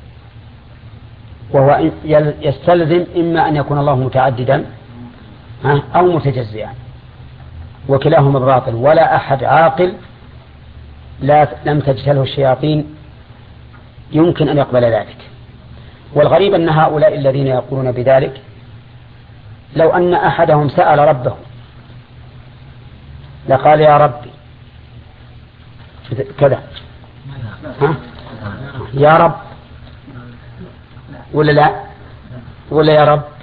وهو يستلزم إما أن يكون الله متعددا أو متجزئا، وكلاهما باطل. ولا أحد عاقل لم تجتله الشياطين يمكن أن يقبل ذلك. والغريب أن هؤلاء الذين يقولون بذلك لو أن أحدهم سأل ربه لقال يا ربي كذا، يا رب ولا لا، ولا يا رب،